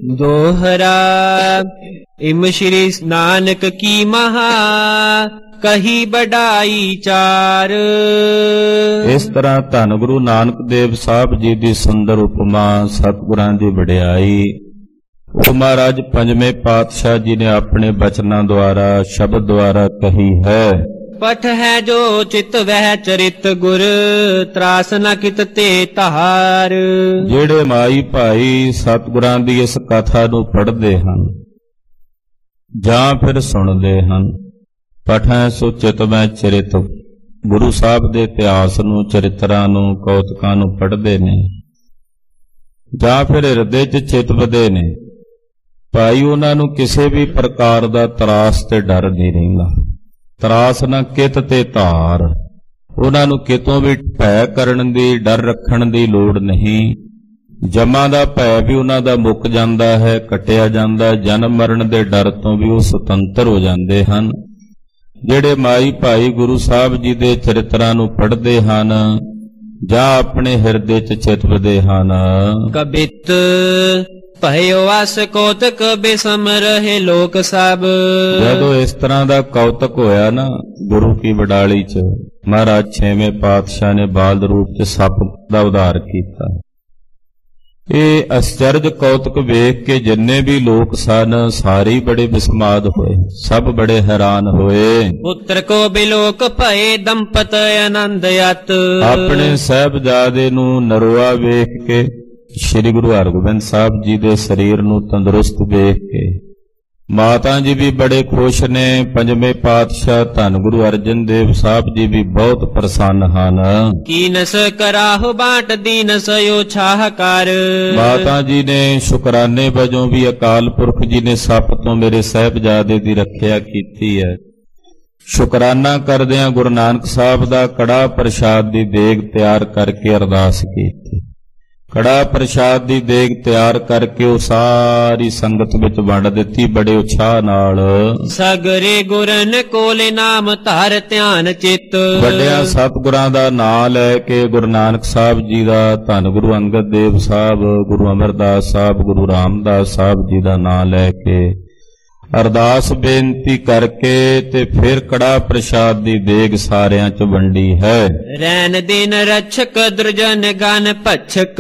ਦੋਹਰਾ ਇਮ ਸ਼੍ਰੀ ਨਾਨਕ ਕੀ ਮਹਾ ਕਹੀ ਬੜਾਈ ਚਾਰ। ਇਸ ਤਰ੍ਹਾਂ ਧੰਨ ਗੁਰੂ ਨਾਨਕ ਦੇਵ ਸਾਹਿਬ ਜੀ ਦੀ ਸੁੰਦਰ ਉਪਮਾ ਸਤਿਗੁਰਾਂ ਦੀ ਵਡਿਆਈ ਉਹ ਮਹਾਰਾਜ ਪੰਜਵੇਂ ਪਾਤਸ਼ਾਹ ਜੀ ਨੇ ਆਪਣੇ ਬਚਨਾਂ ਦੁਆਰਾ ਸ਼ਬਦ ਦੁਆਰਾ ਕਹੀ ਹੈ। ਪਠ ਹੈ ਜੋ ਚਿਤ ਵਹਿ ਚਰਿਤ ਗੁਰ ਤਰਾਸ ਨ ਕਿਤ ਤੇ ਧਾਰ। ਜਿਹੜੇ ਮਾਈ ਭਾਈ ਸਤਿਗੁਰਾਂ ਦੀ ਇਸ ਕਥਾ ਨੂੰ ਪੜ੍ਹਦੇ ਹਨ ਜਾਂ ਫਿਰ ਸੁਣਦੇ ਹਨ, ਪਠੈ ਸੋ ਚਿਤ ਵਹਿ ਚਰਿਤ, ਗੁਰੂ ਸਾਹਿਬ ਦੇ ਇਤਿਹਾਸ ਨੂੰ, ਚਰਿਤਰਾਂ ਨੂੰ, ਕੌਤਕਾਂ ਨੂੰ ਪੜ੍ਹਦੇ ਨੇ ਜਾਂ ਫਿਰ ਹਿਰਦੇ 'ਚ ਚਿਤ ਵਧੇ ਨੇ ਭਾਈ, ਉਹਨਾਂ ਨੂੰ ਕਿਸੇ ਵੀ ਪ੍ਰਕਾਰ ਦਾ ਤਰਾਸ ਤੇ ਡਰ ਨਹੀਂ ਰਹਿੰਦਾ। ਤਰਾਸ ਨਾ ਕਿਤ ਤੇ ਧਾਰ, ਉਹਨਾਂ ਨੂੰ ਕਿਤੋਂ ਵੀ ਭੈ ਕਰਨ ਦੀ, ਡਰ ਰੱਖਣ ਦੀ ਲੋੜ ਨਹੀਂ। ਜਮਾਂ ਦਾ ਭੈ ਵੀ ਉਹਨਾਂ ਦਾ ਮੁੱਕ ਜਾਂਦਾ ਹੈ, ਕੱਟਿਆ ਜਾਂਦਾ। ਜਨਮ ਮਰਨ ਦੇ ਡਰ ਤੋਂ ਵੀ ਉਹ ਸੁਤੰਤਰ ਹੋ ਜਾਂਦੇ ਹਨ। ਜਿਹੜੇ ਮਾਈ ਭਾਈ ਗੁਰੂ ਸਾਹਿਬ ਜੀ ਦੇ ਚਰਿਤਰਾਂ ਨੂੰ ਪੜ੍ਹਦੇ ਹਨ ਜਾਂ ਆਪਣੇ ਹਿਰਦੇ 'ਚ ਚਿਤ ਵਧੇ ਹਨ। ਕਬਿਤ ਭਇਓ ਆਸ ਕੌਤਕ ਬੇਸਮ ਰਹੇ ਲੋਕ ਸਭ। ਜਦੋਂ ਇਸ ਤਰ੍ਹਾਂ ਦਾ ਕੌਤਕ ਹੋਇਆ ਨਾ ਗੁਰੂ ਕੀ ਵਡਾਲੀ 'ਚ, ਮਹਾਰਾਜ ਛੇਵੇਂ ਪਾਤਸ਼ਾਹ ਨੇ ਬਾਲ ਰੂਪ 'ਚ ਸੱਪ ਦਾ ਉਧਾਰ ਕੀਤਾ। ਇਹ ਅਸਚਰਜ ਕੌਤਕ ਵੇਖ ਕੇ ਜਿੰਨੇ ਵੀ ਲੋਕ ਸਨ ਸਾਰੇ ਬੜੇ ਬਿਸਮਾਦ ਹੋਏ, ਸਭ ਬੜੇ ਹੈਰਾਨ ਹੋਏ। ਪੁੱਤਰ ਕੋ ਬਿਲੋਕ ਭਏ ਦੰਪਤ ਆਨੰਦ ਅਤ। ਆਪਣੇ ਸਾਹਿਬਜ਼ਾਦੇ ਨੂੰ ਨਰੋਆ ਵੇਖ ਕੇ, ਸ਼੍ਰੀ ਗੁਰੂ ਹਰਗੋਬਿੰਦ ਸਾਹਿਬ ਜੀ ਦੇ ਸਰੀਰ ਨੂੰ ਤੰਦਰੁਸਤ ਵੇਖ ਕੇ ਮਾਤਾ ਜੀ ਵੀ ਬੜੇ ਖੁਸ਼ ਨੇ। ਪੰਜਵੇਂ ਪਾਤਸ਼ਾਹ ਧੰਨ ਗੁਰੂ ਅਰਜਨ ਦੇਵ ਸਾਹਿਬ ਜੀ ਵੀ ਬਹੁਤ ਪ੍ਰਸੰਨ ਹਨ। ਕੀਨਸ ਕਰਾਹੁ ਬਾਟ ਦੀਨਸ ਯੋ ਛਾਹ ਕਰ। ਮਾਤਾ ਜੀ ਨੇ ਸ਼ੁਕਰਾਨੇ ਵਜੋਂ ਵੀ ਅਕਾਲ ਪੁਰਖ ਜੀ ਨੇ ਸੱਪ ਤੋਂ ਮੇਰੇ ਸਾਹਿਬਜ਼ਾਦੇ ਦੀ ਰੱਖਿਆ ਕੀਤੀ ਹੈ। ਸ਼ੁਕਰਾਨਾ ਕਰਦਿਆਂ ਗੁਰੂ ਨਾਨਕ ਸਾਹਿਬ ਦਾ ਕੜਾ ਪ੍ਰਸ਼ਾਦ ਦੀ ਦੇਗ ਤਿਆਰ ਕਰਕੇ ਅਰਦਾਸ ਕੀਤੀ। ਕੜਾ ਪ੍ਰਸ਼ਾਦ ਦੀ ਦੇਗ ਤਿਆਰ ਕਰਕੇ ਉਹ ਸਾਰੀ ਸੰਗਤ ਵਿੱਚ ਵੰਡ ਦਿੱਤੀ ਬੜੇ ਉਤਸ਼ਾਹ ਨਾਲ। ਸਗਰੇ ਗੁਰਨ ਕੋਲੇ ਨਾਮ ਧਾਰ ਧਿਆਨ ਚਿਤ। ਵੱਡਿਆਂ ਸਤਿਗੁਰਾਂ ਦਾ ਨਾਮ ਲੈ ਕੇ ਗੁਰੂ ਨਾਨਕ ਸਾਹਿਬ ਜੀ ਦਾ, ਧੰਨ ਗੁਰੂ ਅੰਗਦ ਦੇਵ ਸਾਹਿਬ, ਗੁਰੂ ਅਮਰਦਾਸ ਸਾਹਿਬ, ਗੁਰੂ ਰਾਮਦਾਸ ਸਾਹਿਬ ਜੀ ਦਾ ਨਾਮ ਲੈ ਕੇ ਅਰਦਾਸ ਬੇਨਤੀ ਕਰਕੇ ਤੇ ਫਿਰ ਕੜਾ ਪ੍ਰਸ਼ਾਦ ਦੀ ਦੇਗ ਸਾਰਿਆਂ 'ਚ ਵੰਡੀ ਹੈ। ਰੈਨ ਦਿਨ ਰਛਕ ਦੁਰਜਨ ਗਨ ਭਛਕ।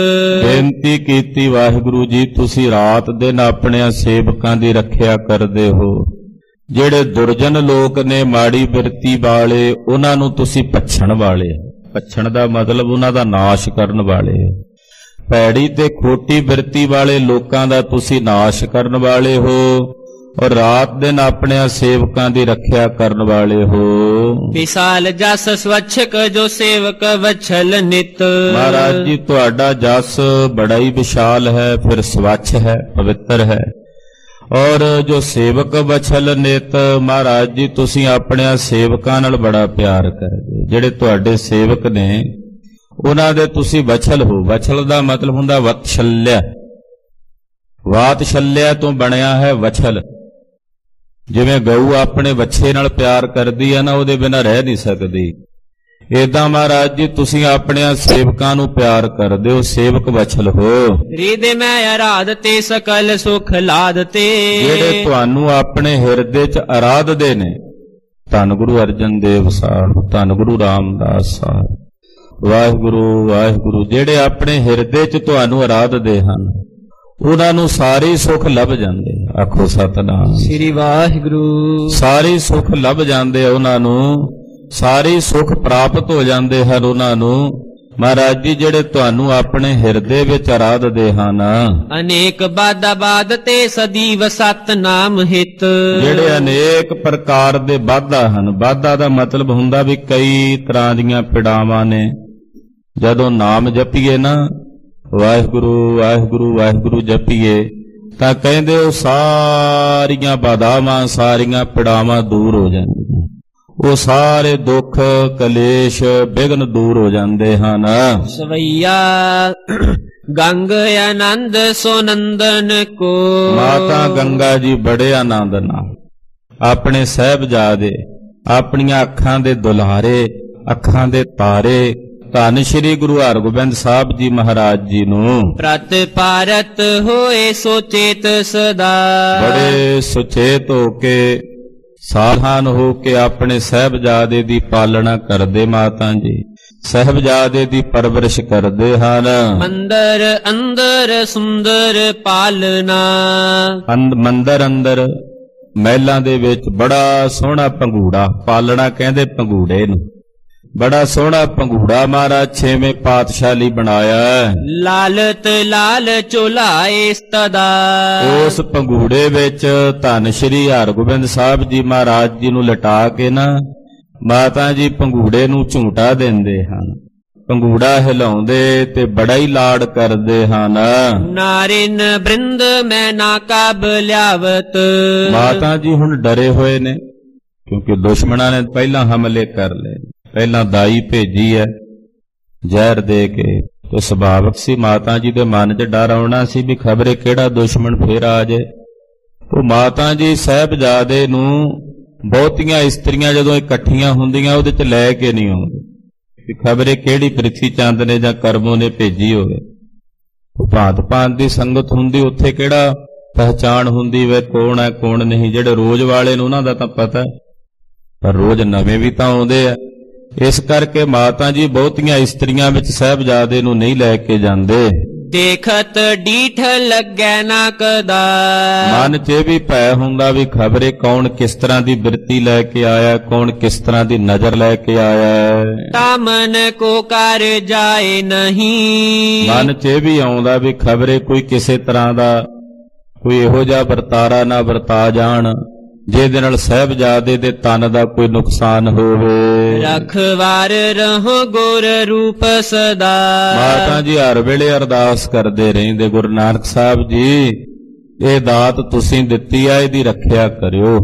ਬੇਨਤੀ ਕੀਤੀ, ਵਾਹਿਗੁਰੂ ਜੀ ਤੁਸੀਂ ਰਾਤ ਦਿਨ ਆਪਣਿਆਂ ਸੇਵਕਾਂ ਦੀ ਰੱਖਿਆ ਕਰਦੇ ਹੋ। ਜਿਹੜੇ ਦੁਰਜਨ ਲੋਕ ਨੇ, ਮਾੜੀ ਬਿਰਤੀ ਵਾਲੇ, ਉਹਨਾਂ ਨੂੰ ਤੁਸੀਂ ਭੱਛਣ ਵਾਲੇ। ਭੱਛਣ ਦਾ ਮਤਲਬ ਉਹਨਾਂ ਦਾ ਨਾਸ਼ ਕਰਨ ਵਾਲੇ। ਭੈੜੀ ਤੇ ਖੋਟੀ ਬਿਰਤੀ ਵਾਲੇ ਲੋਕਾਂ ਦਾ ਤੁਸੀਂ ਨਾਸ਼ ਕਰਨ ਵਾਲੇ ਹੋ ਔਰ ਰਾਤ ਦਿਨ ਆਪਣਿਆਂ ਸੇਵਕਾਂ ਦੀ ਰੱਖਿਆ ਕਰਨ ਵਾਲੇ ਹੋ। ਵਿਸਾਲ ਜਸ ਸਵੱਛਕ ਜੋ ਸੇਵਕ ਵਛਲ ਨਿਤ। ਮਹਾਰਾਜ ਜੀ ਤੁਹਾਡਾ ਜਸ ਬੜਾ ਹੀ ਵਿਸ਼ਾਲ ਹੈ, ਫਿਰ ਸਵੱਛ ਹੈ, ਪਵਿੱਤਰ ਹੈ। ਔਰ ਜੋ ਸੇਵਕ ਵਛਲ ਨਿਤ, ਮਹਾਰਾਜ ਜੀ ਤੁਸੀਂ ਆਪਣਿਆਂ ਸੇਵਕਾਂ ਨਾਲ ਬੜਾ ਪਿਆਰ ਕਰਦੇ। ਜਿਹੜੇ ਤੁਹਾਡੇ ਸੇਵਕ ਨੇ ਉਹਨਾਂ ਦੇ ਤੁਸੀਂ ਵਛਲ ਹੋ। ਵਛਲ ਦਾ ਮਤਲਬ ਹੁੰਦਾ ਵਤਸ਼ਲਿਆ। ਵਾਤਸ਼ਲਿਆ ਤੋਂ ਬਣਿਆ ਹੈ ਵਛਲ। ਜਿਵੇਂ ਗਊ ਆਪਣੇ ਵੱਛੇ ਨਾਲ ਪਿਆਰ ਕਰਦੀ ਹੈ ਨਾ, ਉਹਦੇ ਬਿਨਾਂ ਰਹਿ ਨਹੀਂ ਸਕਦੀ। ਏਦਾਂ ਮਹਾਰਾਜ ਜੀ ਤੁਸੀਂ ਆਪਣਿਆਂ ਸੇਵਕਾਂ ਨੂੰ ਪਿਆਰ ਕਰਦੇ ਹੋ, ਸੇਵਕ ਵਛਲ ਹੋ। ਹਿਰਦੇ ਮੈਂ ਅਰਾਧ ਤੇ ਸਕਲ ਸੁਖ ਲਾਦ ਤੇ। ਜਿਹੜੇ ਤੁਹਾਨੂੰ ਆਪਣੇ ਹਿਰਦੇ 'ਚ ਅਰਾਧਦੇ ਨੇ, ਧੰਨ ਗੁਰੂ ਅਰਜਨ ਦੇਵ ਸਾਹਿਬ, ਧੰਨ ਗੁਰੂ ਰਾਮਦਾਸ ਸਾਹਿਬ, ਵਾਹਿਗੁਰੂ ਵਾਹਿਗੁਰੂ, ਜਿਹੜੇ ਆਪਣੇ ਹਿਰਦੇ 'ਚ ਤੁਹਾਨੂੰ ਅਰਾਧਦੇ ਹਨ ਉਹਨਾਂ ਨੂੰ ਸਾਰੇ ਸੁੱਖ ਲੱਭ ਜਾਂਦੇ। ਆਖੋ ਸਤਿਨਾਮ ਸ੍ਰੀ ਵਾਹਿਗੁਰੂ। ਸਾਰੇ ਸੁੱਖ ਲੱਭ ਜਾਂਦੇ ਉਹਨਾਂ ਨੂੰ, ਸਾਰੇ ਸੁੱਖ ਪ੍ਰਾਪਤ ਹੋ ਜਾਂਦੇ ਹਨ ਉਹਨਾਂ ਨੂੰ। ਮਹਾਰਾਜ ਜੀ ਜਿਹੜੇ ਤੁਹਾਨੂੰ ਆਪਣੇ ਹਿਰਦੇ ਵਿੱਚ ਅਰਾਧਦੇ ਹਨ। ਅਨੇਕ ਬਾਦਾ ਬਾਦ ਤੇ ਸਦੀਵ ਸਤਨਾਮ ਹਿਤ। ਜਿਹੜੇ ਅਨੇਕ ਪ੍ਰਕਾਰ ਦੇ ਬਾਧਾ ਹਨ। ਬਾਧਾ ਦਾ ਮਤਲਬ ਹੁੰਦਾ ਵੀ ਕਈ ਤਰ੍ਹਾਂ ਦੀਆਂ ਪੀੜਾਵਾਂ ਨੇ। ਜਦੋਂ ਨਾਮ ਜਪੀਏ ਨਾ, ਵਾਹਿਗੁਰੂ ਵਾਹਿਗੁਰੂ ਵਾਹਿਗੁਰੂ ਜਪੀਏ, ਤਾਂ ਕਹਿੰਦੇ ਉਹ ਸਾਰੀਆਂ ਬਾਧਾਵਾਂ, ਸਾਰੀਆਂ ਪੀੜਾਵਾਂ ਦੂਰ ਹੋ ਜਾਂਦੀਆਂ। ਉਹ ਸਾਰੇ ਦੁੱਖ ਕਲੇਸ਼ ਵਿਘਨ ਦੂਰ ਹੋ ਜਾਂਦੇ ਹਨ। ਸਵਈਆ ਗੰਗ ਆਨੰਦ ਸੋ ਨੰਦਨ ਕੋ। ਮਾਤਾ ਗੰਗਾ ਜੀ ਬੜੇ ਆਨੰਦ ਨਾਲ ਆਪਣੇ ਸਾਹਿਬਜ਼ਾਦੇ, ਆਪਣੀਆਂ ਅੱਖਾਂ ਦੇ ਦੁਲਾਰੇ, ਅੱਖਾਂ ਦੇ ਤਾਰੇ, ਧੰਨ ਸ਼੍ਰੀ ਗੁਰੂ ਹਰਗੋਬਿੰਦ ਸਾਹਿਬ ਜੀ ਮਹਾਰਾਜ ਜੀ ਨੂੰ ਪ੍ਰਤ ਭਾਰਤ ਹੋਏ ਸੁਚੇਤ ਸਦਾ। ਬੜੇ ਸੁਚੇਤ ਹੋ ਕੇ, ਸਾਵਧਾਨ ਹੋ ਕੇ ਆਪਣੇ ਸਾਹਿਬਜ਼ਾਦੇ ਦੀ ਪਾਲਣਾ ਕਰਦੇ ਮਾਤਾ ਜੀ, ਸਾਹਿਬਜ਼ਾਦੇ ਦੀ ਪਰਵਰਿਸ਼ ਕਰਦੇ ਹਨ। ਮੰਦਰ ਅੰਦਰ ਸੁੰਦਰ ਪਾਲਣਾ। ਮੰਦਰ ਅੰਦਰ ਮਹਿਲਾਂ ਦੇ ਵਿੱਚ ਬੜਾ ਸੋਹਣਾ ਪੰਘੂੜਾ, ਪਾਲਣਾ ਕਹਿੰਦੇ ਪੰਘੂੜੇ ਨੂੰ, ਬੜਾ ਸੋਹਣਾ ਪੰਘੂੜਾ ਮਹਾਰਾਜ ਛੇਵੇਂ ਪਾਤਸ਼ਾਹ ਲਈ ਬਣਾਇਆ। ਲਾਲਤ ਲਾਲ ਝੁਲਾਏ ਸਦਾ। ਉਸ ਪੰਘੂੜੇ ਵਿੱਚ ਧੰਨ ਸ਼੍ਰੀ ਹਰਗੋਬਿੰਦ ਸਾਹਿਬ ਜੀ ਮਹਾਰਾਜ ਜੀ ਨੂੰ ਲਟਾ ਕੇ ਨਾ ਮਾਤਾ ਜੀ ਪੰਘੂੜੇ ਨੂੰ ਝੂਟਾ ਦਿੰਦੇ ਹਨ, ਪੰਘੂੜਾ ਹਿਲਾਉਂਦੇ ਤੇ ਬੜਾ ਹੀ ਲਾਡ ਕਰਦੇ ਹਨ। ਨਾਰਿਨ ਬ੍ਰਿੰਦ ਮੈਂ ਨਾ ਕਾਬ ਲਿਆਵਤ। ਮਾਤਾ ਜੀ ਹੁਣ ਡਰੇ ਹੋਏ ਨੇ, ਕਿਉਂਕਿ ਦੁਸ਼ਮਣਾਂ ਨੇ ਪਹਿਲਾਂ ਹਮਲੇ ਕਰ ਲਏ, ਪਹਿਲਾਂ ਦਾਈ ਭੇਜੀ ਹੈ ਜ਼ਹਿਰ ਦੇ ਕੇ, ਤੇ ਸੁਭਾਵਕ ਸੀ ਮਾਤਾ ਜੀ ਦੇ ਮਨ 'ਚ ਡਰ ਆਉਣਾ ਸੀ ਵੀ ਖਬਰੇ ਕਿਹੜਾ ਦੁਸ਼ਮਣ ਫੇਰ ਆ ਜਾਏ। ਉਹ ਮਾਤਾ ਜੀ ਸਾਹਿਬਜ਼ਾਦੇ ਨੂੰ ਬਹੁਤੀਆਂ ਇਸਤਰੀਆਂ ਜਦੋਂ ਇਕੱਠੀਆਂ ਹੁੰਦੀਆਂ ਉਹਦੇ 'ਚ ਲੈ ਕੇ ਨਹੀਂ ਆਉਂਦੇ ਕਿ ਖਬਰੇ ਕਿਹੜੀ ਪ੍ਰਿਥੀ ਚੰਦ ਨੇ ਜਾਂ ਕਰਮੋਂ ਨੇ ਭੇਜੀ ਹੋਵੇ। ਭਾਂਤ ਭਾਂਤ ਦੀ ਸੰਗਤ ਹੁੰਦੀ, ਉੱਥੇ ਕਿਹੜਾ ਪਹਿਚਾਣ ਹੁੰਦੀ ਵੇ ਕੌਣ ਹੈ ਕੌਣ ਨਹੀਂ। ਜਿਹੜੇ ਰੋਜ਼ ਵਾਲੇ ਨੇ ਉਹਨਾਂ ਦਾ ਤਾਂ ਪਤਾ, ਪਰ ਰੋਜ਼ ਨਵੇਂ ਵੀ ਤਾਂ ਆਉਂਦੇ ਆ। ਇਸ ਕਰਕੇ ਮਾਤਾ ਜੀ ਬਹੁਤੀਆਂ ਇਸਤਰੀਆਂ ਵਿੱਚ ਸਾਹਿਬਜ਼ਾਦੇ ਨੂੰ ਨਹੀਂ ਲੈ ਕੇ ਜਾਂਦੇ। ਦੇਖਤ ਡੀਠ ਲੱਗੈ ਨਾ ਕਦਾ। ਮਨ 'ਚ ਵੀ ਭੈ ਹੁੰਦਾ ਵੀ ਖਬਰੇ ਕੌਣ ਕਿਸ ਤਰ੍ਹਾਂ ਦੀ ਬਿਰਤੀ ਲੈ ਕੇ ਆਇਆ, ਕੌਣ ਕਿਸ ਤਰ੍ਹਾਂ ਦੀ ਨਜ਼ਰ ਲੈ ਕੇ ਆਇਆ। ਤਾ ਮਨ ਕੋ ਕਰ ਜਾਏ ਨਹੀਂ। ਮਨ 'ਚ ਵੀ ਆਉਂਦਾ ਵੀ ਖਬਰੇ ਕੋਈ ਕਿਸੇ ਤਰ੍ਹਾਂ ਦਾ ਕੋਈ ਇਹੋ ਜਿਹਾ ਵਰਤਾਰਾ ਨਾ ਵਰਤਾ ਜਾਣ ਜਿਹਦੇ ਨਾਲ ਸਾਹਿਬਜ਼ਾਦੇ ਦੇ ਤਨ ਦਾ ਕੋਈ ਨੁਕਸਾਨ ਹੋਵੇ। ਰਖਵਾਰ ਰਹੋ ਗੁਰ ਰੂਪ ਸਦਾ। ਮਾਤਾ ਜੀ ਹਰ ਵੇਲੇ ਅਰਦਾਸ ਕਰਦੇ ਰਹਿੰਦੇ, ਗੁਰੂ ਨਾਨਕ ਸਾਹਿਬ ਜੀ ਇਹ ਦਾਤ ਤੁਸੀਂ ਦਿੱਤੀ ਆ, ਇਹਦੀ ਰੱਖਿਆ ਕਰਿਓ।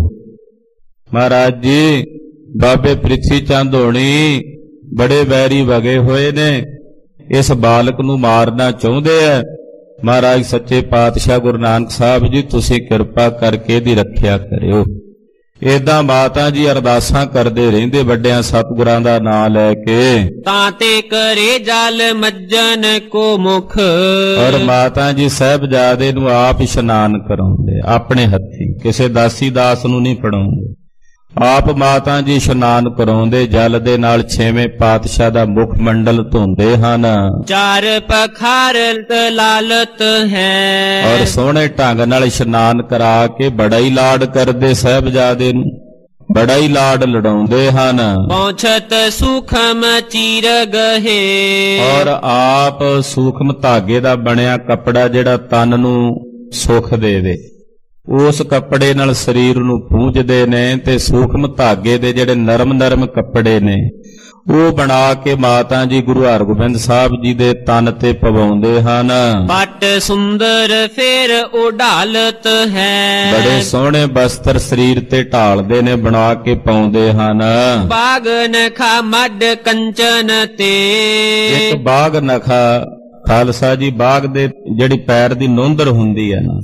ਮਹਾਰਾਜ ਜੀ ਬਾਬੇ ਪ੍ਰਿਥੀ ਚੰਦ ਹੋਣੀ ਬੜੇ ਵੈਰੀ ਵਗੇ ਹੋਏ ਨੇ, ਇਸ ਬਾਲਕ ਨੂੰ ਮਾਰਨਾ ਚਾਹੁੰਦੇ ਆ। ਮਹਾਰਾਜ ਸੱਚੇ ਪਾਤਸ਼ਾਹ ਗੁਰੂ ਨਾਨਕ ਸਾਹਿਬ ਜੀ ਤੁਸੀਂ ਕਿਰਪਾ ਕਰਕੇ ਇਹਦੀ ਰੱਖਿਆ ਕਰਿਓ। ਏਦਾਂ ਮਾਤਾ ਜੀ ਅਰਦਾਸਾਂ ਕਰਦੇ ਰਹਿੰਦੇ ਵੱਡਿਆਂ ਸਤਿਗੁਰਾਂ ਦਾ ਨਾਂ ਲੈ ਕੇ। ਤਾਂ ਤੇ ਕਰੇ ਜਲ ਮੱਜਨ ਕੋ ਮੁਖ। ਔਰ ਮਾਤਾ ਜੀ ਸਾਹਿਬਜ਼ਾਦੇ ਨੂੰ ਆਪ ਇਸ਼ਨਾਨ ਕਰਾਉਂਦੇ ਆਪਣੇ ਹੱਥੀਂ, ਕਿਸੇ ਦਾਸੀ ਦਾਸ ਨੂੰ ਨਹੀਂ ਫੜਾਉਂਦੇ। ਆਪ ਮਾਤਾ ਜੀ ਇਸ਼ਨਾਨ ਕਰਾਉਂਦੇ, ਜਲ ਦੇ ਨਾਲ ਛੇਵੇਂ ਪਾਤਸ਼ਾਹ ਦਾ ਮੁਖ ਮੰਡਲ ਧੋਂਦੇ ਹਨ। ਚਾਰ ਪਖਾਰਤ ਲਾਲਤ ਹੈ। ਔਰ ਸੋਹਣੇ ਢੰਗ ਨਾਲ ਇਸ਼ਨਾਨ ਕਰਾ ਕੇ ਬੜਾ ਹੀ ਲਾਡ ਕਰਦੇ ਸਾਹਿਬਜ਼ਾਦੇ ਨੂੰ, ਬੜਾ ਹੀ ਲਾਡ ਲੜਾਉਂਦੇ ਹਨ। ਪਹੁੰਚਤ ਸੂਖਮ ਚੀਰ ਗਹੇ। ਔਰ ਆਪ ਸੂਖਮ ਧਾਗੇ ਦਾ ਬਣਿਆ ਕੱਪੜਾ ਜਿਹੜਾ ਤਨ ਨੂੰ ਸੁੱਖ ਦੇਵੇ, ਉਸ ਕੱਪੜੇ ਨਾਲ ਸਰੀਰ ਨੂੰ ਪੂੰਝਦੇ ਨੇ, ਤੇ ਸੂਖਮ ਧਾਗੇ ਦੇ ਜਿਹੜੇ ਨਰਮ ਨਰਮ ਕੱਪੜੇ ਨੇ ਉਹ ਬਣਾ ਕੇ ਮਾਤਾ ਜੀ ਗੁਰੂ ਹਰਗੋਬਿੰਦ ਸਾਹਿਬ ਜੀ ਦੇ ਤਨ ਤੇ ਪਵਾਉਂਦੇ ਹਨ। ਪਟ ਸੁੰਦਰ ਫੇਰ ਉਡਾਲਤ ਹੈ। ਬੜੇ ਸੋਹਣੇ ਬਸਤਰ ਸਰੀਰ ਤੇ ਢਾਲਦੇ ਨੇ, ਬਣਾ ਕੇ ਪਾਉਂਦੇ ਹਨ। ਬਾਗ ਨਖਾ ਮੱਡ ਕੰਚਨ ਤੇ। ਇੱਕ ਬਾਗ ਨਖਾ ਖਾਲਸਾ ਜੀ, ਬਾਗ ਦੇ ਜਿਹੜੀ ਪੈਰ ਦੀ ਨੋਂਦਰ ਹੁੰਦੀ ਹੈ ਨਾ,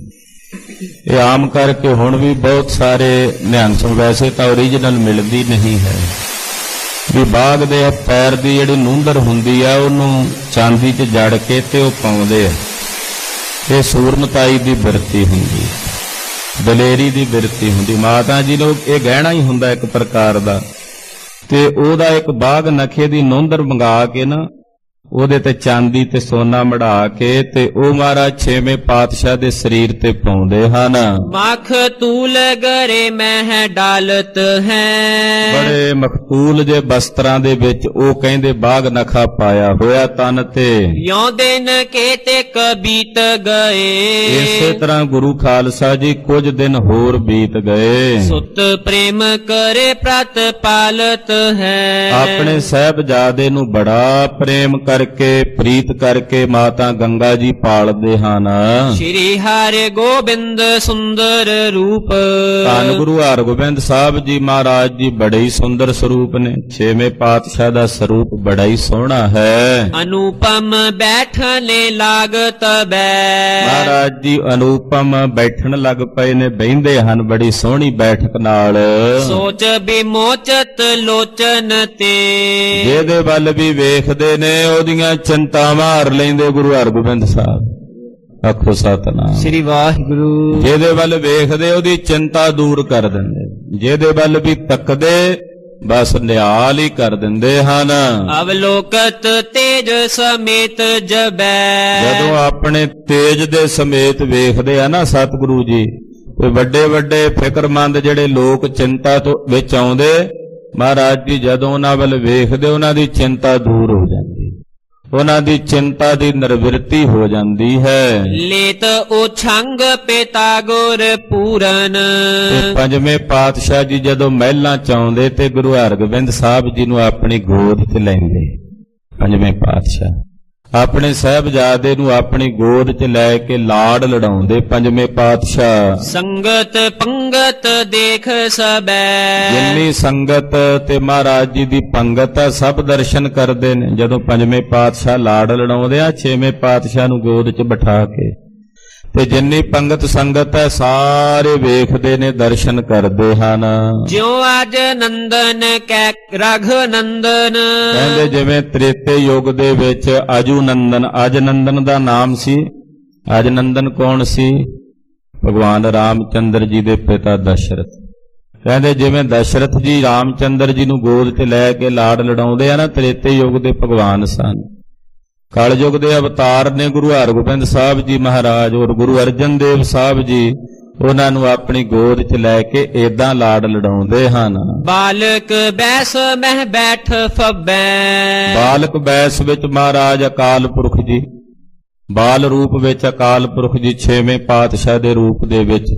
ਇਹ ਆਮ ਕਰਕੇ ਹੁਣ ਵੀ ਬਹੁਤ ਸਾਰੇ ਨਿਹੰਗ ਸਿੰਘ, ਵੈਸੇ ਤਾਂ ਓਰੀਜਨਲ ਮਿਲਦੀ ਨਹੀਂ ਹੈ, ਵੀ ਬਾਗ ਦੇ ਪੈਰ ਦੀ ਜਿਹੜੀ ਨੂੰਦਰ ਹੁੰਦੀ ਆ ਉਹਨੂੰ ਚਾਂਦੀ 'ਚ ਜੜ ਕੇ ਤੇ ਉਹ ਪਾਉਂਦੇ ਆ। ਇਹ ਸੂਰਮਤਾਈ ਦੀ ਬਿਰਤੀ ਹੁੰਦੀ, ਦਲੇਰੀ ਦੀ ਬਿਰਤੀ ਹੁੰਦੀ। ਮਾਤਾ ਜੀ ਨੂੰ ਇਹ ਗਹਿਣਾ ਹੀ ਹੁੰਦਾ ਇੱਕ ਪ੍ਰਕਾਰ ਦਾ, ਤੇ ਉਹਦਾ ਇੱਕ ਬਾਗ ਨਖੇ ਦੀ ਨੂੰਦਰ ਮੰਗਾ ਕੇ ਨਾ ਉਹਦੇ ਤੇ ਚਾਂਦੀ ਤੇ ਸੋਨਾ ਮੜਾ ਕੇ ਤੇ ਉਹ ਮਹਾਰਾਜ ਛੇਵੇਂ ਪਾਤਸ਼ਾਹ ਦੇ ਸਰੀਰ ਤੇ ਪਾਉਂਦੇ ਹਨ। ਮਖ ਤੂਲ ਗਰੇ ਮਹਿ ਡਾਲਤ ਹੈ। ਬੜੇ ਮਖਤੂਲ ਜੇ ਬਸਤਰਾਂ ਦੇ ਵਿੱਚ ਉਹ ਕਹਿੰਦੇ ਬਾਗ ਨਖਾ ਪਾਇਆ ਹੋਇਆ ਤਨ ਤੇ। ਯੋਂ ਦਿਨ ਕੇਤੇ ਬੀਤ ਗਏ। ਇਸੇ ਤਰ੍ਹਾਂ ਗੁਰੂ ਖਾਲਸਾ ਜੀ ਕੁਝ ਦਿਨ ਹੋਰ ਬੀਤ ਗਏ। ਸੁਤ ਪ੍ਰੇਮ ਕਰੇ ਪ੍ਰਤ ਪਾਲਤ ਹੈ। ਆਪਣੇ ਸਾਹਿਬਜ਼ਾਦੇ ਨੂੰ ਬੜਾ ਪ੍ਰੇਮ ਕਰ ਕਰਕੇ ਪ੍ਰੀਤ ਕਰਕੇ ਮਾਤਾ ਗੰਗਾ ਜੀ ਪਾਲਦੇ ਹਨ। ਸ਼੍ਰੀ ਹਰਿ ਗੋਬਿੰਦ ਸੁੰਦਰ ਰੂਪ। ਧੰਨ ਗੁਰੂ ਹਰਗੋਬਿੰਦ ਸਾਹਿਬ ਜੀ ਮਹਾਰਾਜ ਜੀ ਬੜੇ ਹੀ ਸੁੰਦਰ ਸਰੂਪ ਨੇ। ਛੇਵੇਂ ਪਾਤਸ਼ਾਹ ਦਾ ਸਰੂਪ ਬੜਾ ਹੀ ਸੋਹਣਾ ਹੈ। ਅਨੂਪਮ ਬੈਠਨੇ ਲਾਗਤ ਬੈ। ਮਹਾਰਾਜ ਜੀ ਅਨੂਪਮ ਬੈਠਣ ਲੱਗ ਪਏ ਨੇ, ਬਹਿੰਦੇ ਹਨ ਬੜੀ ਸੋਹਣੀ ਬੈਠਕ ਨਾਲ। ਸੋਚ ਬਿਮੋਚਤ ਲੋਚਨ ਤੇ। ਜਿਹਦੇ ਵੱਲ ਵੀ ਵੇਖਦੇ ਨੇ ਉਹਦੀਆਂ ਚਿੰਤਾਵਾਂ ਹਰ ਲੈਂਦੇ ਗੁਰੂ ਹਰਗੋਬਿੰਦ ਸਾਹਿਬ। ਆਖੋ ਸਤਿਨਾਮ ਸ੍ਰੀ ਵਾਹਿਗੁਰੂ। ਜਿਹਦੇ ਵੱਲ ਵੇਖਦੇ ਉਹਦੀ ਚਿੰਤਾ ਦੂਰ ਕਰ ਦਿੰਦੇ। ਜਿਹਦੇ ਵੱਲ ਵੀ ਤੱਕਦੇ ਬਸ ਨਿਹਾਲ ਹੀ ਕਰ ਦਿੰਦੇ ਹਨ। ਅਵਲੋਕਤ ਤੇਜ ਸਮੇਤ ਜਬੈ। ਜਦੋਂ ਆਪਣੇ ਤੇਜ ਦੇ ਸਮੇਤ ਵੇਖਦੇ ਆ ਨਾ ਸਤਿਗੁਰੂ ਜੀ, ਕੋਈ ਵੱਡੇ ਵੱਡੇ ਫਿਕਰਮੰਦ ਜਿਹੜੇ ਲੋਕ ਚਿੰਤਾ ਤੋਂ ਵਿੱਚ ਆਉਂਦੇ, ਮਹਾਰਾਜ ਜੀ ਜਦੋਂ ਉਹਨਾਂ ਵੱਲ ਵੇਖਦੇ ਉਹਨਾਂ ਦੀ ਚਿੰਤਾ ਦੂਰ ਹੋ ਜਾਂਦੀ, ਉਹਨਾਂ ਦੀ ਚਿੰਤਾ ਦੀ ਨਿਰਵਿਰਤੀ ਹੋ ਜਾਂਦੀ ਹੈ। ਲੇਤ ਉਛੰਗ ਪਿਤਾ ਗੁਰ ਪੂਰਨ। ਤੇ ਪੰਜਵੇਂ ਪਾਤਸ਼ਾਹ ਜੀ ਜਦੋਂ ਮਹਿਲਾਂ ਚ ਆਉਂਦੇ ਤੇ ਗੁਰੂ ਹਰਗੋਬਿੰਦ ਸਾਹਿਬ ਜੀ ਨੂੰ ਆਪਣੀ ਗੋਦ 'ਚ ਲੈਂਦੇ। ਪੰਜਵੇਂ ਪਾਤਸ਼ਾਹ ਆਪਣੇ ਸਾਹਿਬਜ਼ਾਦੇ ਨੂੰ ਆਪਣੀ ਗੋਦ 'ਚ ਲੈ ਕੇ ਲਾਡ ਲੜਾਉਂਦੇ। ਪੰਜਵੇਂ ਪਾਤਸ਼ਾਹ ਸੰਗਤ ਪੰਗਤ ਦੇਖ ਸਬੈ। ਜਿੰਨੀ ਸੰਗਤ ਤੇ ਮਹਾਰਾਜ ਜੀ ਦੀ ਪੰਗਤ ਹੈ ਸਭ ਦਰਸ਼ਨ ਕਰਦੇ ਨੇ। ਜਦੋਂ ਪੰਜਵੇਂ ਪਾਤਸ਼ਾਹ ਲਾਡ ਲੜਾਉਂਦੇ ਆ ਛੇਵੇਂ ਪਾਤਸ਼ਾਹ ਨੂੰ ਗੋਦ 'ਚ ਬਿਠਾ ਕੇ, ਤੇ ਜਿੰਨੀ ਪੰਗਤ ਸੰਗਤ ਹੈ ਸਾਰੇ ਵੇਖਦੇ ਨੇ, ਦਰਸ਼ਨ ਕਰਦੇ ਹਨ। ਜਿਉ ਅਜ ਨੰਦਨ ਕੈ ਰਘ ਨੰਦਨ। ਕਹਿੰਦੇ ਜਿਵੇਂ ਤ੍ਰੇਤੇ ਯੁੱਗ ਦੇ ਵਿੱਚ ਅਜੂ ਨੰਦਨ, ਅਜ ਨੰਦਨ ਦਾ ਨਾਮ ਸੀ। ਅਜ ਨੰਦਨ ਕੌਣ ਸੀ? ਭਗਵਾਨ ਰਾਮਚੰਦਰ ਜੀ ਦੇ ਪਿਤਾ ਦਸ਼ਰਥ। ਕਹਿੰਦੇ ਜਿਵੇਂ ਦਸ਼ਰਥ ਜੀ ਰਾਮਚੰਦਰ ਜੀ ਨੂੰ ਗੋਦ 'ਚ ਲੈ ਕੇ ਲਾਡ ਲੜਾਉਂਦੇ ਆ ਨਾ, ਤ੍ਰੇਤੇ ਯੁੱਗ ਦੇ ਭਗਵਾਨ ਸਨ। ਕਲਯੁਗ ਦੇ ਅਵਤਾਰ ਨੇ ਗੁਰੂ ਹਰਗੋਬਿੰਦ ਸਾਹਿਬ ਜੀ ਮਹਾਰਾਜ ਔਰ ਗੁਰੂ ਅਰਜਨ ਦੇਵ ਸਾਹਿਬ ਜੀ, ਉਹਨਾਂ ਨੂੰ ਆਪਣੀ ਗੋਦ 'ਚ ਲੈ ਕੇ ਏਦਾਂ ਲਾਡ ਲੜਾਉਂਦੇ ਹਨ। ਬਾਲਕ ਬੈਸ ਮਹਿ ਬੈਠ ਫੱਬੈ। ਬਾਲਕ ਬੈਸ ਵਿੱਚ ਮਹਾਰਾਜ ਅਕਾਲ ਪੁਰਖ ਜੀ, ਬਾਲ ਰੂਪ ਵਿੱਚ ਅਕਾਲ ਪੁਰਖ ਜੀ ਛੇਵੇਂ ਪਾਤਸ਼ਾਹ ਦੇ ਰੂਪ ਦੇ ਵਿੱਚ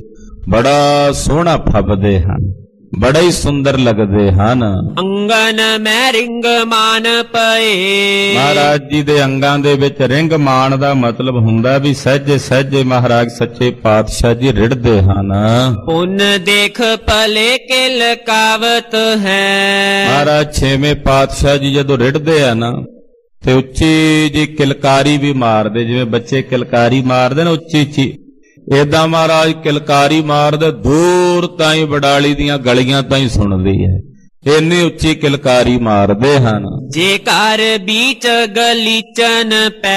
ਬੜਾ ਸੋਹਣਾ ਫੱਬਦੇ ਹਨ, ਬੜਾ ਹੀ ਸੁੰਦਰ ਲੱਗਦੇ ਹਨ। ਅੰਗਨ ਮੈਂ ਰਿੰਗ ਮਾਨ ਪਏ। ਮਹਾਰਾਜ ਜੀ ਦੇ ਅੰਗਾਂ ਦੇ ਵਿੱਚ ਰਿੰਗ ਮਾਨ ਦਾ ਮਤਲਬ ਹੁੰਦਾ ਵੀ ਸਹਿਜੇ ਸਹਿਜੇ ਮਹਾਰਾਜ ਸੱਚੇ ਪਾਤਸ਼ਾਹ ਜੀ ਰਿੜਦੇ ਹਨ। ਪੁੰਨ ਦੇਖ ਭਲੇ ਕਿਲ ਕਾਵਤ ਹੈ। ਮਹਾਰਾਜ ਛੇਵੇਂ ਪਾਤਸ਼ਾਹ ਜੀ ਜਦੋਂ ਰਿੜਦੇ ਆ ਨਾ ਤੇ ਉੱਚੀ ਜੀ ਕਿਲਕਾਰੀ ਵੀ ਮਾਰਦੇ, ਜਿਵੇਂ ਬੱਚੇ ਕਿਲਕਾਰੀ ਮਾਰਦੇ ਨਾ ਉੱਚੀ ਉੱਚੀ, ਏਦਾਂ ਮਹਾਰਾਜ ਕਿਲਕਾਰੀ ਮਾਰਦੇ, ਦੂਰ ਤਾਈਂ ਵਡਾਲੀ ਦੀਆਂ ਗਲੀਆਂ ਤਾਈਂ ਸੁਣਦੀ ਹੈ। ਇੰਨੀ ਉੱਚੀ ਕਿਲਕਾਰੀ ਮਾਰਦੇ ਹਨ। ਜੇ ਘਰ ਵਿੱਚ ਗਲੀਚਨ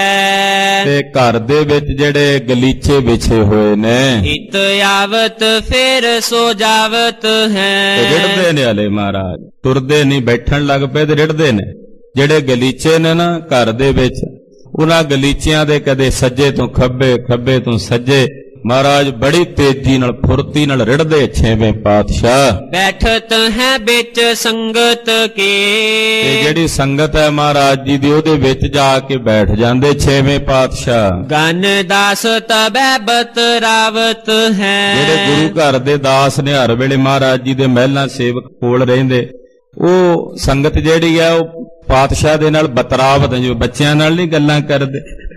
ਪੈ। ਤੇ ਘਰ ਦੇ ਵਿੱਚ ਜਿਹੜੇ ਗਲੀਚੇ ਵਿਛੇ ਹੋਏ ਨੇ, ਇਤ ਆਵਤ ਫਿਰ ਸੋ ਜਾਵਤ ਹੈ। ਤੇ ਰਿੜਦੇ ਨੇ ਹਲੇ ਮਹਾਰਾਜ, ਤੁਰਦੇ ਨਹੀਂ, ਬੈਠਣ ਲੱਗ ਪਏ ਤੇ ਰਿੜਦੇ ਨੇ। ਜਿਹੜੇ ਗਲੀਚੇ ਨੇ ਨਾ ਘਰ ਦੇ ਵਿੱਚ, ਉਹਨਾਂ ਗਲੀਚਿਆਂ ਦੇ ਕਦੇ ਸੱਜੇ ਤੋਂ ਖੱਬੇ, ਖੱਬੇ ਤੋਂ ਸੱਜੇ ਮਹਾਰਾਜ ਬੜੀ ਤੇਜ਼ੀ ਨਾਲ ਫੁਰਤੀ ਨਾਲ ਰਿੜਦੇ ਛੇਵੇਂ ਪਾਤਸ਼ਾਹ। ਬੈਠਤ ਹੈ ਵਿੱਚ ਸੰਗਤ ਕੇ। ਤੇ ਜਿਹੜੀ ਸੰਗਤ ਹੈ ਮਹਾਰਾਜ ਜੀ ਦੀ ਉਹਦੇ ਵਿੱਚ ਜਾ ਕੇ ਬੈਠ ਜਾਂਦੇ ਛੇਵੇਂ ਪਾਤਸ਼ਾਹ। ਗਨ ਦਾਸ ਤਬੈ ਬਤਰਾਵਤ ਹੈ। ਜਿਹੜੇ ਗੁਰੂ ਘਰ ਦੇ ਦਾਸ ਨੇ ਹਰ ਵੇਲੇ ਮਹਾਰਾਜ ਜੀ ਦੇ ਮਹਿਲਾਂ ਸੇਵਕ ਕੋਲ ਰਹਿੰਦੇ, ਉਹ ਸੰਗਤ ਜਿਹੜੀ ਹੈ ਉਹ ਪਾਤਸ਼ਾਹ ਦੇ ਨਾਲ ਬਤਰਾਵਤ, ਜਿਵੇਂ ਬੱਚਿਆਂ ਨਾਲ ਨਹੀਂ ਗੱਲਾਂ ਕਰਦੇ,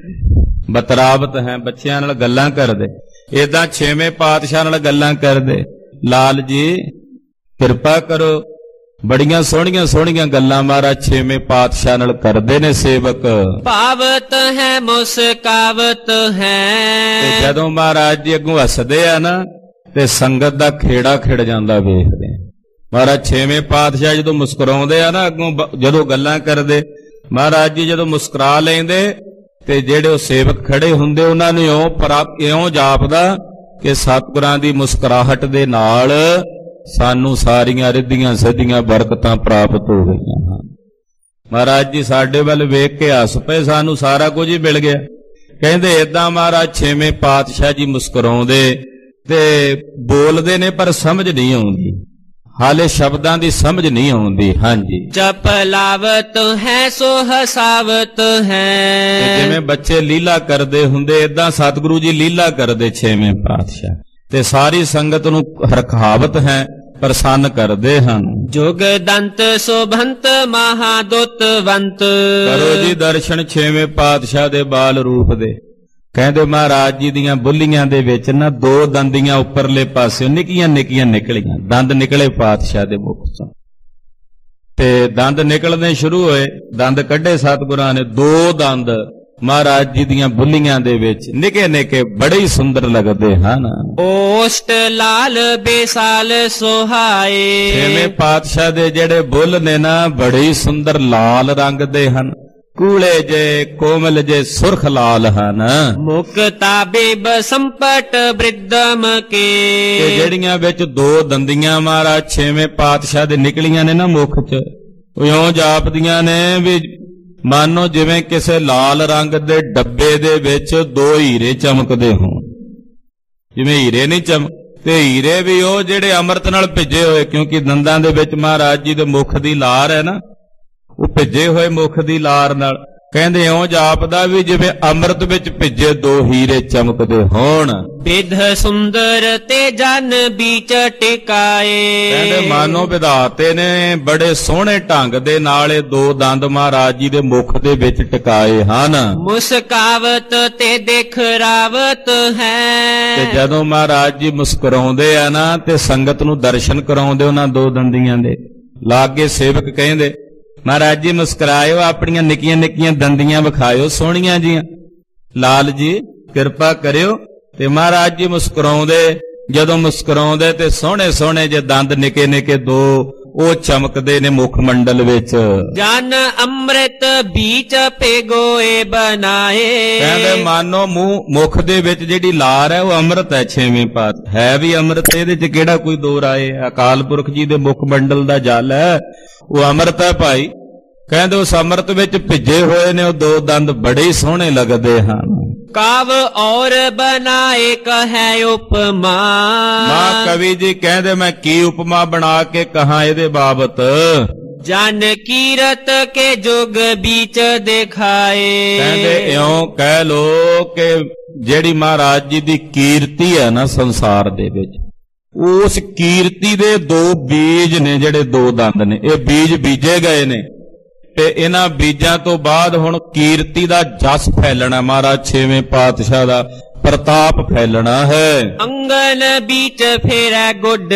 ਬਤਰਾਵਤ ਹੈ, ਬੱਚਿਆਂ ਨਾਲ ਗੱਲਾਂ ਕਰਦੇ। ਏਦਾਂ ਛੇਵੇਂ ਪਾਤਸ਼ਾਹ ਨਾਲ ਗੱਲਾਂ ਕਰਦੇ। ਲਾਲ ਜੀ ਕਿਰਪਾ ਕਰੋ, ਬੜੀਆਂ ਸੋਹਣੀਆਂ ਸੋਹਣੀਆਂ ਗੱਲਾਂ ਮਹਾਰਾਜ ਛੇਵੇਂ ਪਾਤਸ਼ਾਹ ਨਾਲ ਕਰਦੇ ਨੇ ਸੇਵਕ। ਭਾਵਤ ਹੈ ਮੁਸਕਾਵਤ ਹੈ। ਤੇ ਜਦੋਂ ਮਹਾਰਾਜ ਜੀ ਅੱਗੋਂ ਹੱਸਦੇ ਆ ਨਾ ਤੇ ਸੰਗਤ ਦਾ ਖੇੜਾ ਖਿੜ ਜਾਂਦਾ ਵੇਖਦੇ। ਮਹਾਰਾਜ ਛੇਵੇਂ ਪਾਤਸ਼ਾਹ ਜਦੋਂ ਮੁਸਕਰਾਉਂਦੇ ਆ ਨਾ ਅੱਗੋਂ, ਜਦੋਂ ਗੱਲਾਂ ਕਰਦੇ, ਮਹਾਰਾਜ ਜੀ ਜਦੋਂ ਮੁਸਕਰਾ ਲੈਂਦੇ ਤੇ ਜਿਹੜੇ ਉਹ ਸੇਵਕ ਖੜੇ ਹੁੰਦੇ ਉਹਨਾਂ ਨੂੰ ਇਉਂ ਜਾਪਦਾ ਕਿ ਸਤਿਗੁਰਾਂ ਦੀ ਮੁਸਕਰਾਹਟ ਦੇ ਨਾਲ ਸਾਨੂੰ ਸਾਰੀਆਂ ਰਿੱਧੀਆਂ ਸਿੱਧੀਆਂ ਬਰਕਤਾਂ ਪ੍ਰਾਪਤ ਹੋ ਗਈਆਂ ਹਨ। ਮਹਾਰਾਜ ਜੀ ਸਾਡੇ ਵੱਲ ਵੇਖ ਕੇ ਹੱਸ ਪਏ, ਸਾਨੂੰ ਸਾਰਾ ਕੁਝ ਹੀ ਮਿਲ ਗਿਆ। ਕਹਿੰਦੇ ਏਦਾਂ ਮਹਾਰਾਜ ਛੇਵੇਂ ਪਾਤਸ਼ਾਹ ਜੀ ਮੁਸਕਰਾਉਂਦੇ ਤੇ ਬੋਲਦੇ ਨੇ ਪਰ ਸਮਝ ਨਹੀਂ ਆਉਂਦੀ, ਹਾਲੇ ਸ਼ਬਦਾਂ ਦੀ ਸਮਝ ਨਹੀਂ ਆਉਂਦੀ। ਹਾਂਜੀ, ਚਪਲਾਵਤ ਹੈ ਸੋ ਹਸਾਵਤ ਹੈ। ਜਿਵੇਂ ਬੱਚੇ ਲੀਲਾ ਕਰਦੇ ਹੁੰਦੇ ਏਦਾਂ ਸਤਿਗੁਰੂ ਜੀ ਲੀਲਾ ਕਰਦੇ ਛੇਵੇਂ ਪਾਤਸ਼ਾਹ, ਤੇ ਸਾਰੀ ਸੰਗਤ ਨੂੰ ਹਰਖਾਵਤ ਹੈ, ਪ੍ਰਸੰਨ ਕਰਦੇ ਹਨ। ਜੁਗ ਦੰਤ ਸੋਭੰਤ ਮਹਾਦੁੱਤਵੰਤ। ਕਰੋ ਜੀ ਦਰਸ਼ਨ ਛੇਵੇਂ ਪਾਤਸ਼ਾਹ ਦੇ ਬਾਲ ਰੂਪ ਦੇ। ਕਹਿੰਦੇ ਮਹਾਰਾਜ ਜੀ ਦੀਆਂ ਬੁੱਲੀਆਂ ਦੇ ਵਿੱਚ ਨਾ ਦੋ ਦੰਦੀਆਂ ਉੱਪਰਲੇ ਪਾਸੇ ਨਿੱਕੀਆਂ ਨਿੱਕੀਆਂ ਨਿਕਲੀਆਂ, ਦੰਦ ਨਿਕਲੇ ਪਾਤਸ਼ਾਹ ਦੇ ਮੁਖ ਤੋਂ, ਤੇ ਦੰਦ ਨਿਕਲਣੇ ਸ਼ੁਰੂ ਹੋਏ, ਦੰਦ ਕੱਢੇ ਸਤਿਗੁਰਾਂ ਨੇ, ਦੋ ਦੰਦ ਮਹਾਰਾਜ ਜੀ ਦੀਆਂ ਬੁੱਲੀਆਂ ਦੇ ਵਿੱਚ ਨਿੱਕੇ ਨਿੱਕੇ ਬੜੇ ਹੀ ਸੁੰਦਰ ਲੱਗਦੇ ਹਨ। ਓਸ਼ਟ ਲਾਲ ਬੇਸਾਲ ਸੁਹਾਏ। ਛੇਵੇਂ ਪਾਤਸ਼ਾਹ ਦੇ ਜਿਹੜੇ ਬੁੱਲ ਨੇ ਨਾ ਬੜੇ ਹੀ ਸੁੰਦਰ ਲਾਲ ਰੰਗ ਦੇ ਹਨ, ਕੂਲੇ ਜੇ ਕੋਮਲ ਜੇ ਸੁਰਖ ਲਾਲ ਹਨ। ਮੁਕਤਾ ਬੇਬ ਸੰਪਟ ਬ੍ਰਿਦਮ ਕੇ। ਤੇ ਜਿਹੜੀਆਂ ਵਿੱਚ ਦੋ ਦੰਦੀਆਂ ਮਹਾਰਾਜ ਛੇਵੇਂ ਪਾਤਸ਼ਾਹ ਦੇ ਨਿਕਲੀਆਂ ਨੇ ਨਾ ਮੁਖ ਚ, ਉਹ ਇਉਂ ਜਾਪਦੀਆਂ ਨੇ ਵੀ ਮਾਨੋ ਜਿਵੇਂ ਕਿਸੇ ਲਾਲ ਰੰਗ ਦੇ ਡੱਬੇ ਦੇ ਵਿੱਚ ਦੋ ਹੀਰੇ ਚਮਕਦੇ ਹੋਣ। ਜਿਵੇਂ ਹੀਰੇ ਨਹੀਂ ਤੇ ਹੀਰੇ ਵੀ ਉਹ ਜਿਹੜੇ ਅੰਮ੍ਰਿਤ ਨਾਲ ਭਿੱਜੇ ਹੋਏ, ਕਿਉਂਕਿ ਦੰਦਾਂ ਦੇ ਵਿੱਚ ਮਹਾਰਾਜ ਜੀ ਦੇ ਮੁਖ ਦੀ ਲਾਰ ਹੈ ਨਾ, ਉਹ ਭਿੱਜੇ ਹੋਏ ਮੁਖ ਦੀ ਲਾਰ ਨਾਲ ਕਹਿੰਦੇ ਇਉਂ ਜਾਪਦਾ ਵੀ ਜਿਵੇਂ ਅੰਮ੍ਰਿਤ ਵਿੱਚ ਭਿੱਜੇ ਦੋ ਹੀਰੇ ਚਮਕਦੇ ਹੋਣ। ਵਿਧ ਸੁੰਦਰ ਤੇ ਜਨ ਵਿੱਚ ਟਿਕਾਏ। ਕਹਿੰਦੇ ਮਾਨੋ ਵਿਧਾਤੇ ਨੇ ਬੜੇ ਸੋਹਣੇ ਢੰਗ ਦੇ ਨਾਲ ਇਹ ਦੋ ਦੰਦ ਮਹਾਰਾਜ ਜੀ ਦੇ ਮੁਖ ਦੇ ਵਿੱਚ ਟਿਕਾਏ ਹਨ। ਮੁਸਕਾਵਤ ਤੇ ਦੇਖ ਰਾਵਤ ਹੈ। ਤੇ ਜਦੋਂ ਮਹਾਰਾਜ ਜੀ ਮੁਸਕਰਾਉਂਦੇ ਆ ਨਾ ਤੇ ਸੰਗਤ ਨੂੰ ਦਰਸ਼ਨ ਕਰਾਉਂਦੇ ਉਹਨਾਂ ਦੋ ਦੰਦੀਆਂ ਦੇ, ਲਾਗੇ ਸੇਵਕ ਕਹਿੰਦੇ ਮਹਾਰਾਜ ਜੀ ਮੁਸਕਰਾਇਓ, ਆਪਣੀਆਂ ਨਿੱਕੀਆਂ ਨਿੱਕੀਆਂ ਦੰਦੀਆਂ ਵਿਖਾਇਓ ਸੋਹਣੀਆਂ ਜੀਆਂ, ਲਾਲ ਜੀ ਕਿਰਪਾ ਕਰਿਓ। ਤੇ ਮਹਾਰਾਜ ਜੀ ਮੁਸਕਰਾਉਂਦੇ, ਜਦੋਂ ਮੁਸਕਰਾਉਂਦੇ ਤੇ ਸੋਹਣੇ ਸੋਹਣੇ ਜੇ ਦੰਦ ਨਿੱਕੇ ਨਿੱਕੇ ਦੋ ਉਹ ਚਮਕਦੇ ਨੇ ਮੁਖ ਮੰਡਲ ਵਿੱਚ। ਜਨ ਅੰਮ੍ਰਿਤ ਬੀਚ ਭਿਗੋਏ ਬਣਾਏ। ਕਹਿੰਦੇ ਮਾਨੋ ਮੁਖ ਦੇ ਵਿੱਚ ਜਿਹੜੀ ਲਾਰ ਹੈ ਉਹ ਅੰਮ੍ਰਿਤ ਹੈ, ਛੇਵੇਂ ਪਾਤ ਹੈ ਵੀ ਅੰਮ੍ਰਿਤ, ਇਹਦੇ ਚ ਕਿਹੜਾ ਕੋਈ ਦੋ ਰਾਏ। ਅਕਾਲ ਪੁਰਖ ਜੀ ਦੇ ਮੁਖ ਮੰਡਲ ਦਾ ਜਲ ਹੈ, ਉਹ ਅੰਮ੍ਰਿਤ ਹੈ ਭਾਈ। ਕਹਿੰਦੇ ਉਸ ਅੰਮ੍ਰਿਤ ਵਿੱਚ ਭਿੱਜੇ ਹੋਏ ਨੇ ਉਹ ਦੋ ਦੰਦ ਬੜੇ ਹੀ ਸੋਹਣੇ ਲੱਗਦੇ ਹਨ। ਕਾਵ ਔਰ ਬਣਾਏ ਕਹੈ ਉਪਮਾ। ਮਾਂ ਕਵੀ ਜੀ ਕਹਿੰਦੇ ਮੈਂ ਕੀ ਉਪਮਾ ਬਣਾ ਕੇ ਕਹਾਂ ਇਹਦੇ ਬਾਬਤ। ਜਨ ਕੀਰਤ ਕੇ ਜੁਗ ਬੀਚ ਦਿਖਾਏ। ਕਹਿੰਦੇ ਇਉਂ ਕਹਿ ਲੋ ਕਿ ਜਿਹੜੀ ਮਹਾਰਾਜ ਜੀ ਦੀ ਕੀਰਤੀ ਹੈ ਨਾ ਸੰਸਾਰ ਦੇ ਵਿੱਚ, ਉਸ ਕੀਰਤੀ ਦੇ ਦੋ ਬੀਜ ਨੇ, ਜਿਹੜੇ ਦੋ ਦੰਦ ਨੇ, ਇਹ ਬੀਜ ਬੀਜੇ ਗਏ ਨੇ ਤੇ ਇਹਨਾਂ ਬੀਜਾਂ ਤੋਂ ਬਾਅਦ ਹੁਣ ਕੀਰਤੀ ਦਾ ਜਸ ਫੈਲਣਾ, ਮਹਾਰਾਜ ਛੇਵੇਂ ਪਾਤਸ਼ਾਹ ਦਾ ਪ੍ਰਤਾਪ ਫੈਲਣਾ ਹੈ। ਅੰਗਨ ਵਿੱਚ ਫੇਰੈ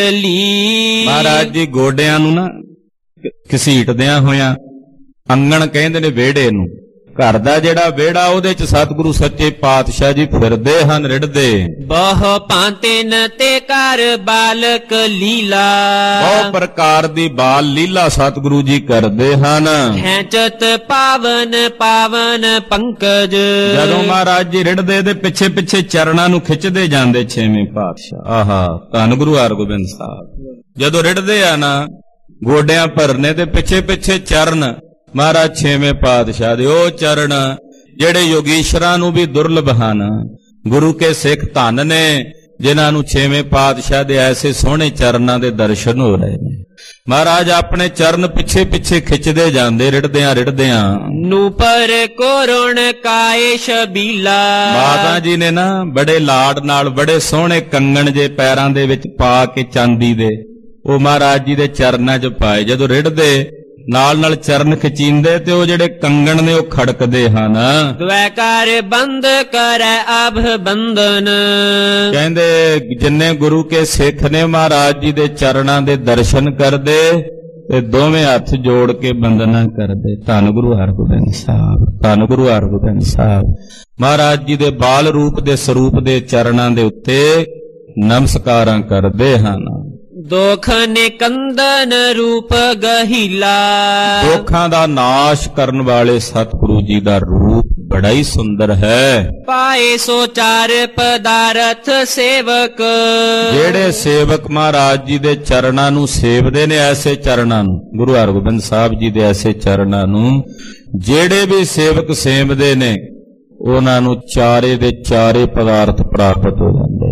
ਗੋਡਲੀ। ਮਹਾਰਾਜ ਜੀ ਗੋਡਿਆਂ ਨੂੰ ਨਾ ਘਸੀਟਦਿਆਂ ਹੋਇਆਂ, ਅੰਗਣ ਕਹਿੰਦੇ ਨੇ ਵਿਹੜੇ ਨੂੰ, ਘਰ ਦਾ ਜਿਹੜਾ ਵਿਹੜਾ ਉਹਦੇ ਚ ਸਤਿਗੁਰੂ ਸੱਚੇ ਪਾਤਸ਼ਾਹ ਜੀ ਫਿਰਦੇ ਹਨ, ਰਿੜਦੇ। ਬਹੁ ਭਾਂਤਿਨ ਤੇ ਕਰ ਬਾਲਕ ਲੀਲਾ। ਬਹੁ ਪ੍ਰਕਾਰ ਦੀ ਬਾਲ ਲੀਲਾ ਸਤਿਗੁਰੂ ਜੀ ਕਰਦੇ ਹਨ। ਖੈਂਚਤ ਪਾਵਨ ਪਾਵਨ ਪੰਕਜ। ਜਦੋਂ ਮਹਾਰਾਜ ਜੀ ਰਿੜਦੇ ਦੇ ਪਿੱਛੇ ਪਿੱਛੇ ਚਰਨਾਂ ਨੂੰ ਖਿੱਚਦੇ ਜਾਂਦੇ ਛੇਵੇਂ ਪਾਤਸ਼ਾਹ। ਆਹਾ ਧੰਨ ਗੁਰੂ ਹਰਗੋਬਿੰਦ ਸਾਹਿਬ। ਜਦੋਂ ਰਿੜਦੇ ਆ ਨਾ ਗੋਡਿਆਂ ਭਰਨੇ ਤੇ ਪਿੱਛੇ ਪਿੱਛੇ ਚਰਨ ਮਹਾਰਾਜ ਛੇਵੇਂ ਪਾਤਸ਼ਾਹ ਦੇ, ਉਹ ਚਰਨ ਜਿਹੜੇ ਯੋਗੀਸ਼ਰਾਂ ਨੂੰ ਵੀ ਦੁਰਲਭ ਹਨ। ਗੁਰੂ ਕੇ ਸਿੱਖ ਧੰਨ ਨੇ ਜਿਨ੍ਹਾਂ ਨੂੰ ਛੇਵੇਂ ਪਾਤਸ਼ਾਹ ਦੇ ਐਸੇ ਸੋਹਣੇ ਚਰਨਾਂ ਦੇ ਦਰਸ਼ਨ ਹੋ ਰਹੇ ਨੇ। ਮਹਾਰਾਜ ਆਪਣੇ ਚਰਨ ਪਿੱਛੇ ਪਿੱਛੇ ਖਿੱਚਦੇ ਜਾਂਦੇ, ਰਿੜਦਿਆਂ ਰਿੜਦਿਆਂ। ਨੂਪਰ ਕੋਰੁਣ ਕਾਏ ਸ਼ਬੀਲਾ। ਮਾਤਾ ਜੀ ਨੇ ਨਾ ਬੜੇ ਲਾਡ ਨਾਲ ਬੜੇ ਸੋਹਣੇ ਕੰਗਣ ਜੇ ਪੈਰਾਂ ਦੇ ਵਿੱਚ ਪਾ ਕੇ ਚਾਂਦੀ ਦੇ, ਉਹ ਮਹਾਰਾਜ ਜੀ ਦੇ ਚਰਨਾਂ 'ਚ ਪਾਏ। ਜਦੋਂ ਰਿੜਦੇ ਨਾਲ ਨਾਲ ਚਰਨ ਖਿਚੀਂਦੇ ਤੇ ਉਹ ਜਿਹੜੇ ਕੰਗਣ ਨੇ ਉਹ ਖੜਕਦੇ ਹਨ। ਦ્વੈਕਾਰ ਬੰਦ ਕਰੈ ਅਭ ਬੰਧਨ। ਕਹਿੰਦੇ ਜਿੰਨੇ ਗੁਰੂ ਕੇ ਸਿੱਖ ਨੇ ਮਹਾਰਾਜ ਜੀ ਦੇ ਚਰਨਾਂ ਦੇ ਦਰਸ਼ਨ ਕਰਦੇ ਤੇ ਦੋਵੇਂ ਹੱਥ ਜੋੜ ਕੇ ਬੰਦਨਾ ਕਰਦੇ। ਧੰਨ ਗੁਰੂ ਹਰਗੋਬਿੰਦ ਸਾਹਿਬ, ਧੰਨ ਗੁਰੂ ਹਰਗੋਬਿੰਦ ਸਾਹਿਬ। ਮਹਾਰਾਜ ਜੀ ਦੇ ਬਾਲ ਰੂਪ ਦੇ ਸਰੂਪ ਦੇ ਚਰਨਾਂ ਦੇ ਉੱਤੇ ਨਮਸਕਾਰਾਂ ਕਰਦੇ ਹਨ। ਦੁਖ ਨਿਕੰਦਨ ਰੂਪ ਗਹੀਲਾ। ਦੁੱਖਾਂ ਦਾ ਨਾਸ਼ ਕਰਨ ਵਾਲੇ ਸਤਿਗੁਰੂ ਜੀ ਦਾ ਰੂਪ ਬੜਾ ਹੀ ਸੁੰਦਰ ਹੈ। ਪਾਏ ਸੋ ਚਾਰ ਪਦਾਰਥ ਸੇਵਕ। ਜਿਹੜੇ ਸੇਵਕ ਮਹਾਰਾਜ ਜੀ ਦੇ ਚਰਨਾਂ ਨੂੰ ਸੇਵਦੇ ਨੇ, ਐਸੇ ਚਰਨਾਂ ਨੂੰ, ਗੁਰੂ ਹਰਗੋਬਿੰਦ ਸਾਹਿਬ ਜੀ ਦੇ ਐਸੇ ਚਰਨਾਂ ਨੂੰ ਜਿਹੜੇ ਵੀ ਸੇਵਕ ਸੇਵਦੇ ਨੇ, ਉਹਨਾਂ ਨੂੰ ਚਾਰੇ ਦੇ ਚਾਰੇ ਪਦਾਰਥ ਪ੍ਰਾਪਤ ਹੋ ਜਾਂਦੇ।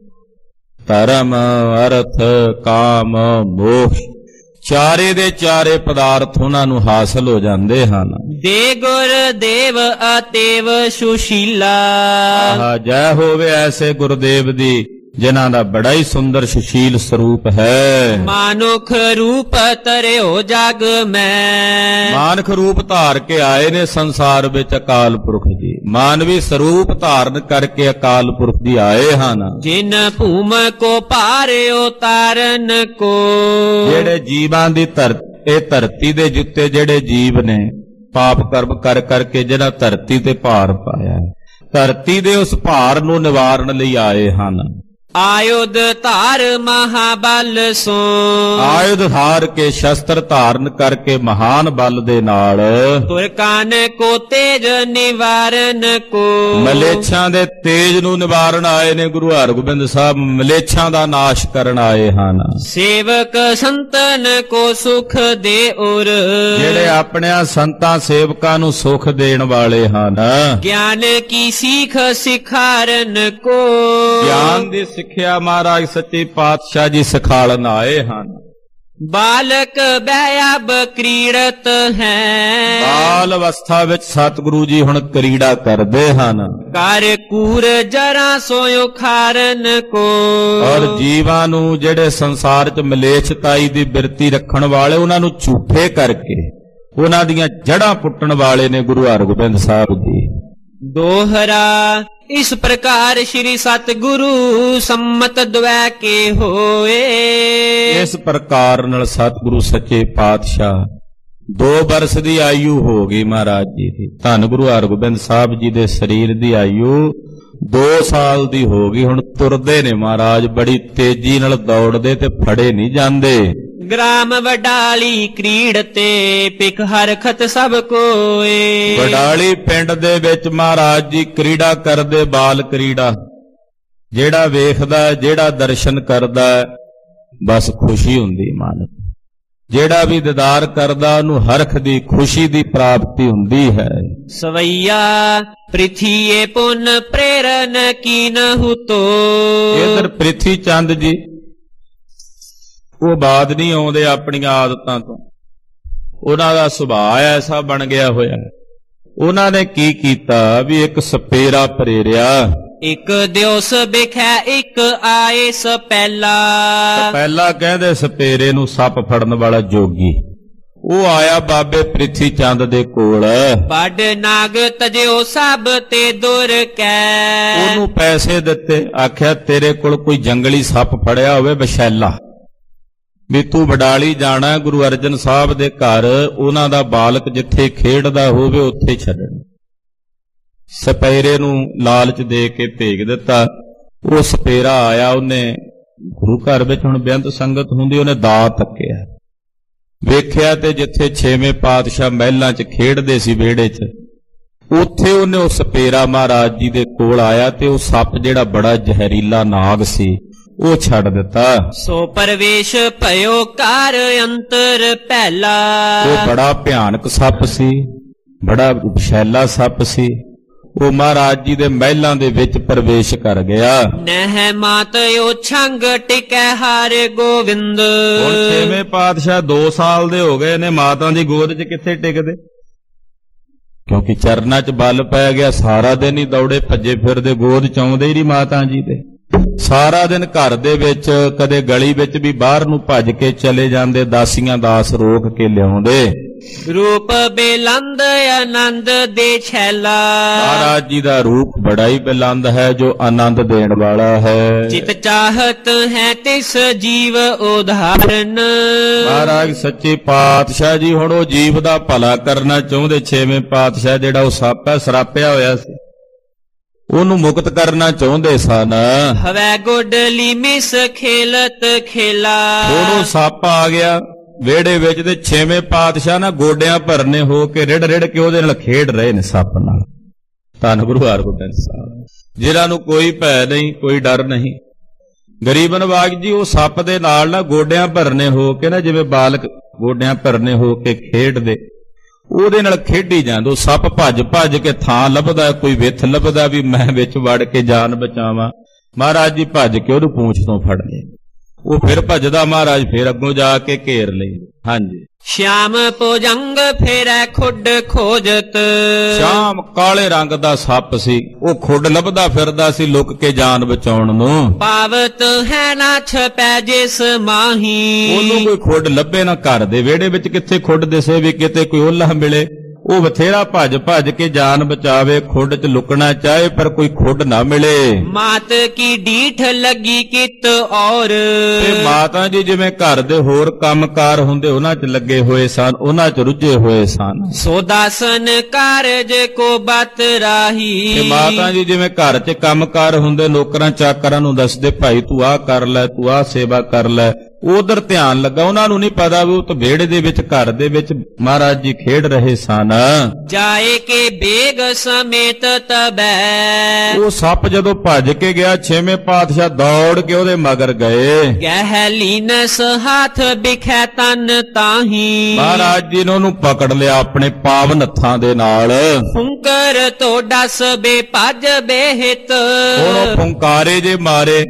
ਧਰਮ, ਅਰਥ, ਕਾਮ, ਮੋਕਸ਼, ਚਾਰੇ ਦੇ ਚਾਰੇ ਪਦਾਰਥ ਉਹਨਾਂ ਨੂੰ ਹਾਸਲ ਹੋ ਜਾਂਦੇ ਹਨ। ਦੇ ਗੁਰ ਦੇਵ ਅਤੇਵ ਸੁਸ਼ੀਲਾ। ਜੈ ਹੋਵੇ ਐਸੇ ਗੁਰਦੇਵ ਦੀ ਜਿਨ੍ਹਾਂ ਦਾ ਬੜਾ ਹੀ ਸੁੰਦਰ ਸੁਸ਼ੀਲ ਸਰੂਪ ਹੈ। ਮਾਨੁਖ ਰੂਪ ਤਰਿਓ ਜਗ ਮੈਂ, ਮਾਨਖ ਰੂਪ ਧਾਰ ਕੇ ਆਏ ਨੇ ਸੰਸਾਰ ਵਿੱਚ ਅਕਾਲ ਪੁਰਖ ਜੀ। ਮਾਨਵੀ ਸਰੂਪ ਧਾਰਨ ਕਰਕੇ ਅਕਾਲ ਪੁਰਖ ਜੀ ਆਏ ਹਨ। ਜਿਨ ਭੂਮ ਕੋ ਭਾਰਿਓ ਤਾਰਨ ਕੋ, ਜਿਹੜੇ ਜੀਵਾਂ ਦੀ ਇਹ ਧਰਤੀ ਦੇ ਜਿੱਤੇ ਜਿਹੜੇ ਜੀਵ ਨੇ ਪਾਪ ਕਰਮ ਕਰ ਕਰਕੇ ਜਿਹੜਾ ਧਰਤੀ ਤੇ ਭਾਰ ਪਾਇਆ, ਧਰਤੀ ਦੇ ਉਸ ਭਾਰ ਨੂੰ ਨਿਵਾਰਨ ਲਈ ਆਏ ਹਨ। ਆਯੁਧ ਧਾਰ ਮਹਾਬਲ ਸੋ, ਆਯੁਧ ਧਾਰ ਕੇ ਸ਼ਸਤਰ ਧਾਰਨ ਕਰਕੇ ਮਹਾਨ ਬਲ ਦੇ ਨਾਲ ਤੁਰਕਾਨ ਕੋ ਤੇਜ ਨਿਵਾਰਨ ਕੋ, ਮਲੇਛਾਂ ਦੇ ਤੇਜ ਨੂੰ ਨਿਵਾਰਨ ਆਏ ਨੇ। ਗੁਰੂ ਹਰਗੋਬਿੰਦ ਸਾਹਿਬ ਮਲੇਛਾਂ ਦਾ ਨਾਸ਼ ਕਰਨ ਆਏ ਹਨ। ਸੇਵਕ ਸੰਤਨ ਕੋ ਸੁਖ ਦੇ ਉਰ, ਜਿਹੜੇ ਆਪਣਿਆਂ ਸੰਤਾਂ ਸੇਵਕਾਂ ਨੂੰ ਸੁਖ ਦੇਣ ਵਾਲੇ ਹਨ। ਗਿਆਨ ਕੀ ਸੀਖ ਸਿਖਾਰਨ ਕੋ, ਗਿਆਨ ਦੀ ਸਿੱਖਿਆ ਮਹਾਰਾਜ ਸੱਚੇ ਪਾਤਸ਼ਾਹ ਜੀ ਸਿਖਾਲਣ ਆਏ ਹਨ। ਬਾਲਕ ਬੈਅਬ ਕ੍ਰੀੜਤ ਹੈ, ਬਾਲ ਅਵਸਥਾ ਵਿੱਚ ਸਤਿਗੁਰੂ ਜੀ ਹੁਣ ਕਰੀੜਾ ਕਰਦੇ ਹਨ। ਕਰ ਕੂਰ ਜਰਾ ਸੋਇ ਖਾਰਨ ਕੋ, ਔਰ ਜੀਵਾਂ ਨੂੰ ਜਿਹੜੇ ਸੰਸਾਰ 'ਚ ਮਲੇਛਤਾਈ ਦੀ ਬਿਰਤੀ ਰੱਖਣ ਵਾਲੇ ਉਹਨਾਂ ਨੂੰ ਝੂਠੇ ਕਰਕੇ ਉਹਨਾਂ ਦੀਆਂ ਜੜ੍ਹਾਂ ਪੁੱਟਣ ਵਾਲੇ ਨੇ ਗੁਰੂ ਹਰਗੋਬਿੰਦ ਸਾਹਿਬ ਜੀ। ਦੋਹਰਾ ਇਸ ਪ੍ਰਕਾਰ ਸ਼੍ਰੀ ਸਤਿਗੁਰੂ ਸੰਮਤ ਦੁਐ ਕੇ ਹੋਏ, ਇਸ ਪ੍ਰਕਾਰ ਨਾਲ ਸਤਿਗੁਰੂ ਸੱਚੇ ਪਾਤਸ਼ਾਹ 2 ਬਰਸ ਦੀ ਆਯੂ ਹੋ ਗਈ ਮਹਾਰਾਜ ਜੀ ਦੀ। ਧੰਨ ਗੁਰੂ ਹਰਗੋਬਿੰਦ ਸਾਹਿਬ ਜੀ ਦੇ ਸਰੀਰ ਦੀ ਆਯੂ 2 ਸਾਲ ਦੀ ਹੋ ਗਈ। ਹੁਣ ਤੁਰਦੇ ਨੇ ਮਹਾਰਾਜ, ਬੜੀ ਤੇਜ਼ੀ ਨਾਲ ਦੌੜਦੇ ਤੇ ਫੜੇ ਨਹੀਂ ਜਾਂਦੇ। ਗ੍ਰਾਮ ਵਡਾਲੀ ਕ੍ਰੀੜ ਤੇ ਪਿਖ ਹਰਖਤ ਸਭ ਕੋਏ, ਵਡਾਲੀ ਪਿੰਡ ਦੇ ਵਿੱਚ ਮਹਾਰਾਜ ਜੀ ਕ੍ਰੀੜਾ ਕਰਦੇ, ਬਾਲ ਕ੍ਰੀੜਾ। ਜਿਹੜਾ ਵੇਖਦਾ ਜਿਹੜਾ ਦਰਸ਼ਨ ਕਰਦਾ ਬਸ ਖੁਸ਼ੀ ਹੁੰਦੀ ਮਨ। ਜਿਹੜਾ ਵੀ ਦੀਦਾਰ ਕਰਦਾ ਉਹਨੂੰ ਹਰਖ ਦੀ ਖੁਸ਼ੀ ਦੀ ਪ੍ਰਾਪਤੀ ਹੁੰਦੀ ਹੈ। ਸਵਈਆ ਪ੍ਰਿਥੀਏ ਪੁਨ ਪ੍ਰੇਰਨ ਕੀਨਹੁ ਤੋ, ਇਧਰ ਪ੍ਰਿਥੀ ਚੰਦ ਜੀ ਉਹ ਬਾਦ ਨਹੀਂ ਆਉਂਦੇ ਆਪਣੀਆਂ ਆਦਤਾਂ ਤੋਂ। ਉਹਨਾਂ ਦਾ ਸੁਭਾਅ ਐਸਾ ਬਣ ਗਿਆ ਹੋਇਆ। ਉਹਨਾਂ ਨੇ ਕੀ ਕੀਤਾ ਵੀ ਇੱਕ ਸਪੇਰਾ ਪ੍ਰੇਰਿਆ। ਇੱਕ ਦਿਉਸ ਬਿਖੈ ਇੱਕ ਆਏ ਸਪੈਲਾ, ਪਹਿਲਾ ਕਹਿੰਦੇ ਸਪੇਰੇ ਨੂੰ ਸੱਪ ਫੜਨ ਵਾਲਾ ਜੋਗੀ। ਉਹ ਆਇਆ ਬਾਬੇ ਪ੍ਰਿਥੀ ਚੰਦ ਦੇ ਕੋਲ। ਵੱਡ ਨਾਗ ਤਜਿਓ ਸਭ ਤੇ ਦੁਰ ਕੈ, ਉਹਨੂੰ ਪੈਸੇ ਦਿੱਤੇ, ਆਖਿਆ ਤੇਰੇ ਕੋਲ ਕੋਈ ਜੰਗਲੀ ਸੱਪ ਫੜਿਆ ਹੋਵੇ ਵਿਸ਼ੈਲਾ, ਵੀ ਤੂੰ ਵਡਾਲੀ ਜਾਣਾ ਗੁਰੂ ਅਰਜਨ ਸਾਹਿਬ ਦੇ ਘਰ, ਉਹਨਾਂ ਦਾ ਬਾਲਕ ਜਿੱਥੇ ਖੇਡਦਾ ਹੋਵੇ ਉੱਥੇ ਛੱਡਣ। ਸਪੇਰੇ ਨੂੰ ਲਾਲਚ ਦੇ ਕੇ ਭੇਜ ਦਿੱਤਾ। ਉਹ ਸਪੇਰਾ ਆਇਆ, ਉਹਨੇ ਗੁਰੂ ਘਰ ਵਿੱਚ ਹੁਣ ਬੇਅੰਤ ਸੰਗਤ ਹੁੰਦੀ, ਉਹਨੇ ਦਾ ਤੱਕਿਆ, ਵੇਖਿਆ ਤੇ ਜਿੱਥੇ 6ਵੇਂ ਪਾਤਸ਼ਾਹ ਮਹਿਲਾਂ 'ਚ ਖੇਡਦੇ ਸੀ ਵਿਹੜੇ 'ਚ, ਉੱਥੇ ਉਹਨੇ ਉਹ ਸਪੇਰਾ ਮਹਾਰਾਜ ਜੀ ਦੇ ਕੋਲ ਆਇਆ ਤੇ ਉਹ ਸੱਪ ਜਿਹੜਾ ਬੜਾ ਜ਼ਹਿਰੀਲਾ ਨਾਗ ਸੀ ਉਹ ਛੱਡ ਦਿੱਤਾ। ਸੋ ਪਰਵੇਸ਼ ਭਇਓ ਕਾਰ ਅੰਤਰ ਪਹਿਲਾ, ਉਹ ਬੜਾ ਭਿਆਨਕ ਸੱਪ ਸੀ, ਬੜਾ ਵਿਸ਼ੈਲਾ ਸੱਪ ਸੀ। ਉਹ ਮਹਾਰਾਜ ਜੀ ਦੇ ਮਹਿਲਾਂ ਦੇ ਵਿੱਚ ਪ੍ਰਵੇਸ਼ ਕਰ ਗਿਆ। ਨਹਿ ਮਾਤਿਓ ਛੰਗ ਟਿਕੈ ਹਾਰੇ ਗੋਵਿੰਦ, ਹੁਣ 6ਵੇਂ ਪਾਤਸ਼ਾਹ 2 ਸਾਲ ਦੇ ਹੋ ਗਏ ਨੇ, ਮਾਤਾ ਦੀ ਗੋਦ 'ਚ ਕਿੱਥੇ ਟਿਕਦੇ, ਕਿਉਂਕਿ ਚਰਨਾਂ 'ਚ ਬਲ ਪੈ ਗਿਆ। ਸਾਰਾ ਦਿਨ ਹੀ ਦੌੜੇ ਭੱਜੇ ਫਿਰਦੇ, ਗੋਦ 'ਚ ਆਉਂਦੇ ਹੀ ਨਹੀਂ ਮਾਤਾ ਜੀ ਦੇ। ਸਾਰਾ ਦਿਨ ਘਰ ਦੇ ਵਿੱਚ, ਕਦੇ ਗਲੀ ਵਿੱਚ ਵੀ ਬਾਹਰ ਨੂੰ ਭੱਜ ਕੇ ਚਲੇ ਜਾਂਦੇ, ਦਾਸੀਆਂ ਦਾਸ ਰੋਕ ਕੇ ਲਿਆਉਂਦੇ। ਰੂਪ ਬੇਲੰਦ ਆਨੰਦ ਦੇ ਛੈਲਾ, ਮਹਾਰਾਜ ਜੀ ਦਾ ਰੂਪ ਬੜਾ ਹੀ ਬੇਲੰਦ ਹੈ ਜੋ ਆਨੰਦ ਦੇਣ ਵਾਲਾ ਹੈ। ਜਿਤ ਚਾਹਤ ਹੈ ਤਿਸ ਜੀਵ ਉਧਾਰਨ, ਮਹਾਰਾਜ ਸੱਚੇ ਪਾਤਸ਼ਾਹ ਜੀ ਹੁਣ ਉਹ ਜੀਵ ਦਾ ਭਲਾ ਕਰਨਾ ਚਾਹੁੰਦੇ। 6ਵੇਂ ਪਾਤਸ਼ਾਹ ਜਿਹੜਾ ਉਹ ਸੱਪ ਹੈ, ਸਰਾਪਿਆ ਹੋਇਆ ਸੀ, ਉਹਨੂੰ ਮੁਕਤ ਕਰਨਾ ਚਾਹੁੰਦੇ ਸਨ। ਹਵੈ ਗੋਡਲੀ ਮਿਸ ਖੇਲਤ ਖੇਲਾ, ਉਹਨੂੰ ਸੱਪ ਆ ਗਿਆ ਵਿਹੜੇ ਵਿੱਚ ਤੇ 6ਵੇਂ ਪਾਤਸ਼ਾਹ ਨਾ ਗੋਡਿਆਂ ਭਰਨੇ ਹੋ ਕੇ ਰਿੜ ਰਿੜ ਕੇ ਉਹਦੇ ਨਾਲ ਖੇਡ ਰਹੇ ਨੇ ਸੱਪ ਨਾਲ। ਧੰਨ ਗੁਰੂ ਹਰਗੋਬਿੰਦ ਸਾਹਿਬ, ਜਿਹਨਾਂ ਨੂੰ ਕੋਈ ਭੈ ਨਹੀਂ, ਕੋਈ ਡਰ ਨਹੀਂ। ਗਰੀਬ ਨਵਾਜ ਜੀ ਉਹ ਸੱਪ ਦੇ ਨਾਲ ਨਾ ਗੋਡਿਆਂ ਭਰਨੇ ਹੋ ਕੇ ਨਾ, ਜਿਵੇਂ ਬਾਲਕ ਗੋਡਿਆਂ ਭਰਨੇ ਹੋ ਕੇ ਖੇਡਦੇ, ਉਹਦੇ ਨਾਲ ਖੇਡੀ ਜਾਂਦੇ। ਉਹ ਸੱਪ ਭੱਜ ਭੱਜ ਕੇ ਥਾਂ ਲੱਭਦਾ, ਕੋਈ ਵਿੱਥ ਲੱਭਦਾ ਵੀ ਮੈਂ ਵਿੱਚ ਵੜ ਕੇ ਜਾਨ ਬਚਾਵਾਂ। ਮਹਾਰਾਜ ਜੀ ਭੱਜ ਕੇ ਉਹਨੂੰ ਪੂੰਛ ਤੋਂ ਫੜ ਲਏ। ਉਹ ਫਿਰ ਭੱਜਦਾ, ਮਹਾਰਾਜ ਫਿਰ ਅੱਗੋਂ ਜਾ ਕੇ ਘੇਰ ਲਈ। ਹਾਂਜੀ। ਸ਼ਿਆਮ ਭੁਜੰਗ ਫੇਰੈ ਖੁੱਡ ਖੋਜਤ। ਸ਼ਾਮ ਕਾਲੇ ਰੰਗ ਦਾ ਸੱਪ ਸੀ, ਉਹ ਖੁੱਡ ਲੱਭਦਾ ਫਿਰਦਾ ਸੀ ਲੁਕ ਕੇ ਜਾਨ ਬਚਾਉਣ ਨੂੰ। ਪਾਵਤ ਹੈ ਨਾ ਛਪੈ ਜਿਸ ਮਾਹੀ। ਉਹਨੂੰ ਕੋਈ ਖੁੱਡ ਲੱਭੇ ਨਾ, ਘਰ ਦੇ ਵਿਹੜੇ ਵਿੱਚ ਕਿੱਥੇ ਖੁੱਡ ਦਿਸੇ ਵੀ ਕਿਤੇ ਕੋਈ ਓਲਾ ਮਿਲੇ। ਉਹ ਬਥੇਰਾ ਭੱਜ ਭੱਜ ਕੇ ਜਾਨ ਬਚਾਵੇ, ਖੁੱਡ 'ਚ ਲੁਕਣਾ ਚਾਹੇ ਪਰ ਕੋਈ ਖੁੱਡ ਨਾ ਮਿਲੇ। ਮਾਤ ਕੀ ਡੀਠ ਲੱਗੀ ਕਿਤ ਔਰ। ਤੇ ਮਾਤਾ ਜੀ ਜਿਵੇਂ ਘਰ ਦੇ ਹੋਰ ਕੰਮਕਾਰ ਹੁੰਦੇ ਉਹਨਾਂ 'ਚ ਲੱਗੇ ਹੋਏ ਸਨ, ਉਹਨਾਂ 'ਚ ਰੁੱਝੇ ਹੋਏ ਸਨ। ਸੋ ਦਾਸਨ ਕਾਰਜ ਕੋ ਬਤ ਰਾਹੀ। ਤੇ ਮਾਤਾ ਜੀ ਜਿਵੇਂ ਘਰ 'ਚ ਕੰਮਕਾਰ ਹੁੰਦੇ ਨੌਕਰਾਂ ਚਾਕਰਾਂ ਨੂੰ ਦੱਸਦੇ, ਭਾਈ ਤੂੰ ਆਹ ਕਰ ਲੈ, ਤੂੰ ਆਹ ਸੇਵਾ ਕਰ ਲੈ, ਉਧਰ ਧਿਆਨ ਲੱਗਾ। ਉਹਨਾਂ ਨੂੰ ਨਹੀਂ ਪਤਾ ਵੀ ਉਹ ਤਾਂ ਵਿਹੜੇ ਦੇ ਵਿੱਚ ਘਰ ਦੇ ਵਿੱਚ ਮਹਾਰਾਜ ਜੀ ਖੇਡ ਰਹੇ ਸਨ। ਜਾਏ ਕੇ ਬੇਗ ਸਮੇਤ ਤਬੈ। ਉਹ ਸੱਪ ਜਦੋਂ ਭੱਜ ਕੇ ਗਿਆ, ਛੇਵੇਂ ਪਾਤਸ਼ਾਹ ਦੌੜ ਕੇ ਉਹਦੇ ਮਗਰ ਗਏ। ਗਹਿ ਲੀਨਸ ਹੱਥ ਬਿਖੈ ਤਨ ਤਾਹੀ। ਮਹਾਰਾਜ ਜੀ ਨੇ ਉਹਨੂੰ ਪਕੜ ਲਿਆ ਆਪਣੇ ਪਾਵਨ ਹੱਥਾਂ ਦੇ ਨਾਲ। ਫੁੰਕਰ ਤੋਂ ਡਸ ਬੇ ਭੱਜ ਬੇਹਿਤ। ਹੁਣ ਉਹ ਫੁੰਕਾਰੇ ਜੇ ਮਾਰੇ,